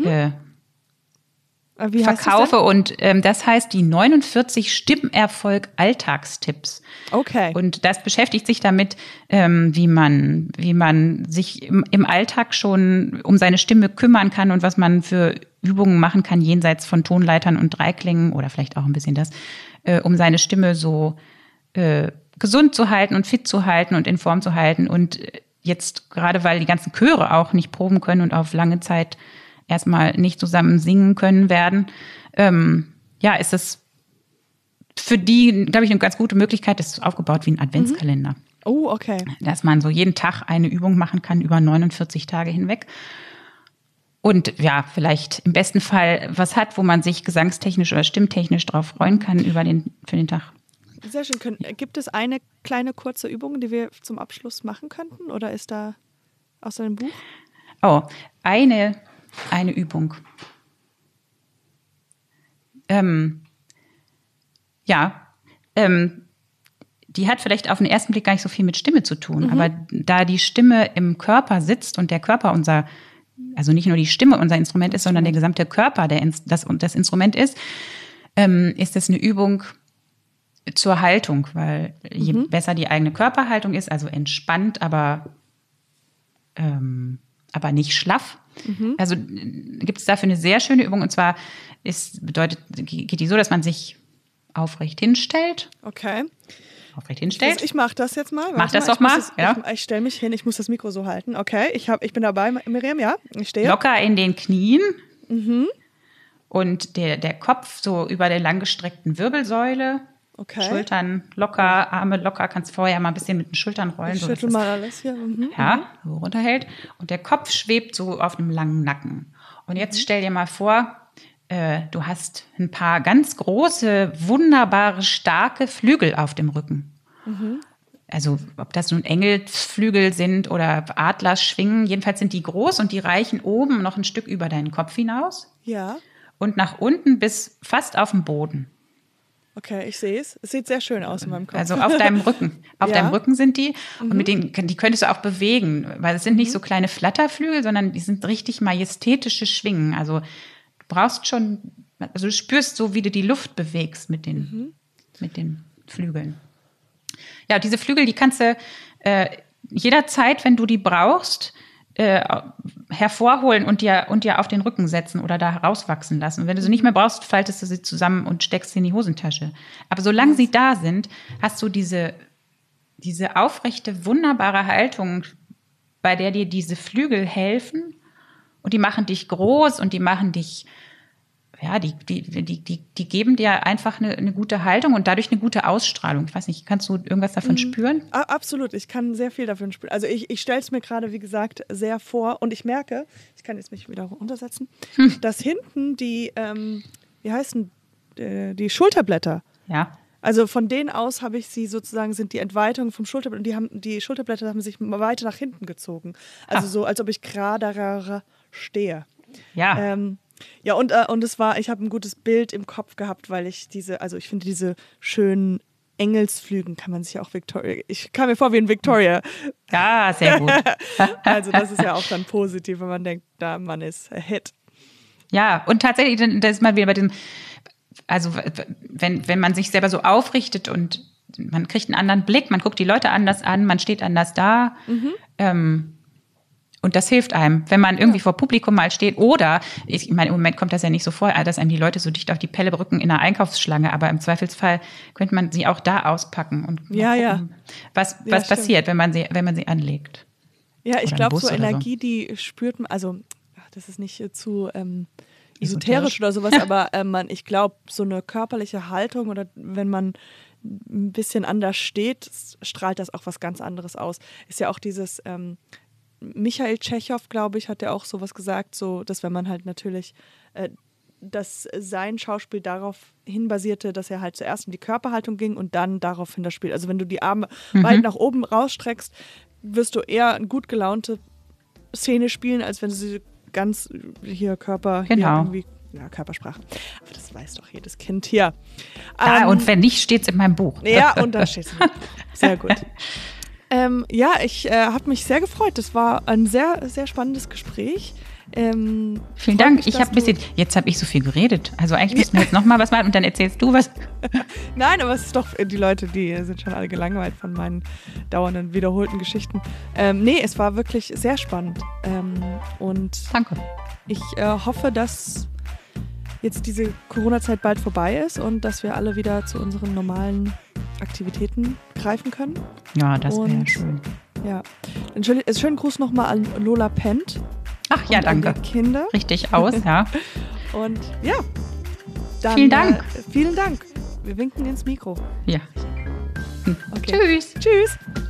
verkaufe. Und das heißt die 49 Stimmerfolg-Alltagstipps. Okay. Und das beschäftigt sich damit, wie man sich im Alltag schon um seine Stimme kümmern kann und was man für Übungen machen kann, jenseits von Tonleitern und Dreiklängen oder vielleicht auch ein bisschen das, um seine Stimme so gesund zu halten und fit zu halten und in Form zu halten. Und jetzt gerade, weil die ganzen Chöre auch nicht proben können und auf lange Zeit erstmal nicht zusammen singen können werden, ist es für die, glaube ich, eine ganz gute Möglichkeit. Das ist aufgebaut wie ein Adventskalender. Oh, okay. Dass man so jeden Tag eine Übung machen kann über 49 Tage hinweg. Und vielleicht im besten Fall was hat, wo man sich gesangstechnisch oder stimmtechnisch drauf freuen kann für den Tag. Sehr schön. Gibt es eine kleine kurze Übung, die wir zum Abschluss machen könnten? Oder ist da aus deinem Buch? Oh, eine Übung. Die hat vielleicht auf den ersten Blick gar nicht so viel mit Stimme zu tun, aber da die Stimme im Körper sitzt und der Körper also nicht nur die Stimme unser Instrument ist, sondern der gesamte Körper das Instrument ist es eine Übung zur Haltung, weil je besser die eigene Körperhaltung ist, also entspannt, aber nicht schlaff. Also gibt es dafür eine sehr schöne Übung, und zwar geht die so, dass man sich aufrecht hinstellt. Okay. Aufrecht hinstellt. Ich mache das jetzt mal. Mach das doch mal. Ich stelle mich hin, ich muss das Mikro so halten. Okay, ich bin dabei, Miriam, ja? Ich stehe. Locker in den Knien. Und der Kopf so über der langgestreckten Wirbelsäule. Okay. Schultern locker, Arme locker. Kannst vorher mal ein bisschen mit den Schultern rollen. Ich schüttel mal alles hier. So runterhält. Und der Kopf schwebt so auf einem langen Nacken. Und jetzt stell dir mal vor, du hast ein paar ganz große, wunderbare, starke Flügel auf dem Rücken. Also ob das nun Engelsflügel sind oder Adlerschwingen, jedenfalls sind die groß und die reichen oben noch ein Stück über deinen Kopf hinaus. Ja. Und nach unten bis fast auf den Boden. Okay, ich sehe es. Es sieht sehr schön aus in meinem Kopf. Also auf deinem Rücken. Auf deinem Rücken sind die. Und mit denen, die könntest du auch bewegen. Weil es sind nicht so kleine Flatterflügel, sondern die sind richtig majestätische Schwingen. Also du brauchst schon, also du spürst so, wie du die Luft bewegst mit den Flügeln. Ja, diese Flügel, die kannst du jederzeit, wenn du die brauchst, hervorholen und dir auf den Rücken setzen oder da rauswachsen lassen. Und wenn du sie nicht mehr brauchst, faltest du sie zusammen und steckst sie in die Hosentasche. Aber solange sie da sind, hast du diese aufrechte, wunderbare Haltung, bei der dir diese Flügel helfen, und die machen dich groß und die machen dich, die geben dir einfach eine gute Haltung und dadurch eine gute Ausstrahlung. Ich weiß nicht, kannst du irgendwas davon spüren? Absolut, ich kann sehr viel davon spüren. Also ich stelle es mir gerade, wie gesagt, sehr vor, und ich merke, ich kann jetzt mich wieder runtersetzen, dass hinten die, die Schulterblätter, also von denen aus habe ich sie sozusagen, sind die Entweitungen vom Schulterblatt, und die Schulterblätter haben sich weiter nach hinten gezogen. Also so, als ob ich geraderer stehe. Ja. Und ich habe ein gutes Bild im Kopf gehabt, weil ich ich finde diese schönen Engelsflügen kann man sich auch Victoria. Ich kam mir vor wie ein Victoria. Ja, sehr gut. Also das ist ja auch dann positiv, wenn man denkt, da man ist a Hit. Ja, und tatsächlich, da ist man wieder bei dem, also wenn man sich selber so aufrichtet und man kriegt einen anderen Blick, man guckt die Leute anders an, man steht anders da. Und das hilft einem, wenn man irgendwie vor Publikum mal steht. Oder, ich meine, im Moment kommt das ja nicht so vor, dass einem die Leute so dicht auf die Pelle rücken in einer Einkaufsschlange. Aber im Zweifelsfall könnte man sie auch da auspacken und gucken, was passiert, wenn man sie anlegt. Ja, ich glaube, so Energie, die spürt man, also das ist nicht zu esoterisch oder sowas, aber ich glaube, so eine körperliche Haltung oder wenn man ein bisschen anders steht, strahlt das auch was ganz anderes aus. Ist ja auch dieses Michael Tschechow, glaube ich, hat ja auch sowas gesagt, so, dass wenn man halt natürlich, dass sein Schauspiel darauf hin basierte, dass er halt zuerst in die Körperhaltung ging und dann daraufhin das Spiel. Also wenn du die Arme weit nach oben rausstreckst, wirst du eher eine gut gelaunte Szene spielen, als wenn du sie ganz hier irgendwie, Körpersprache. Aber das weiß doch jedes Kind hier. Und wenn nicht, steht es in meinem Buch. Ja, und da steht es in meinem Buch. Sehr gut. Ich habe mich sehr gefreut. Das war ein sehr, sehr spannendes Gespräch. Vielen Dank. Jetzt habe ich so viel geredet. Also eigentlich müssen wir jetzt nochmal was machen und dann erzählst du was. Nein, aber es ist doch, die Leute, die sind schon alle gelangweilt von meinen dauernden, wiederholten Geschichten. Es war wirklich sehr spannend. Danke. Ich hoffe, dass jetzt diese Corona-Zeit bald vorbei ist und dass wir alle wieder zu unseren normalen Aktivitäten greifen können. Ja, das wäre schön. Ja. Schönen Gruß nochmal an Lola Pent. Ach ja, danke. An die Kinder. Richtig aus, ja. Und ja. Dann, vielen Dank. Vielen Dank. Wir winken ins Mikro. Ja. Okay. Tschüss. Tschüss.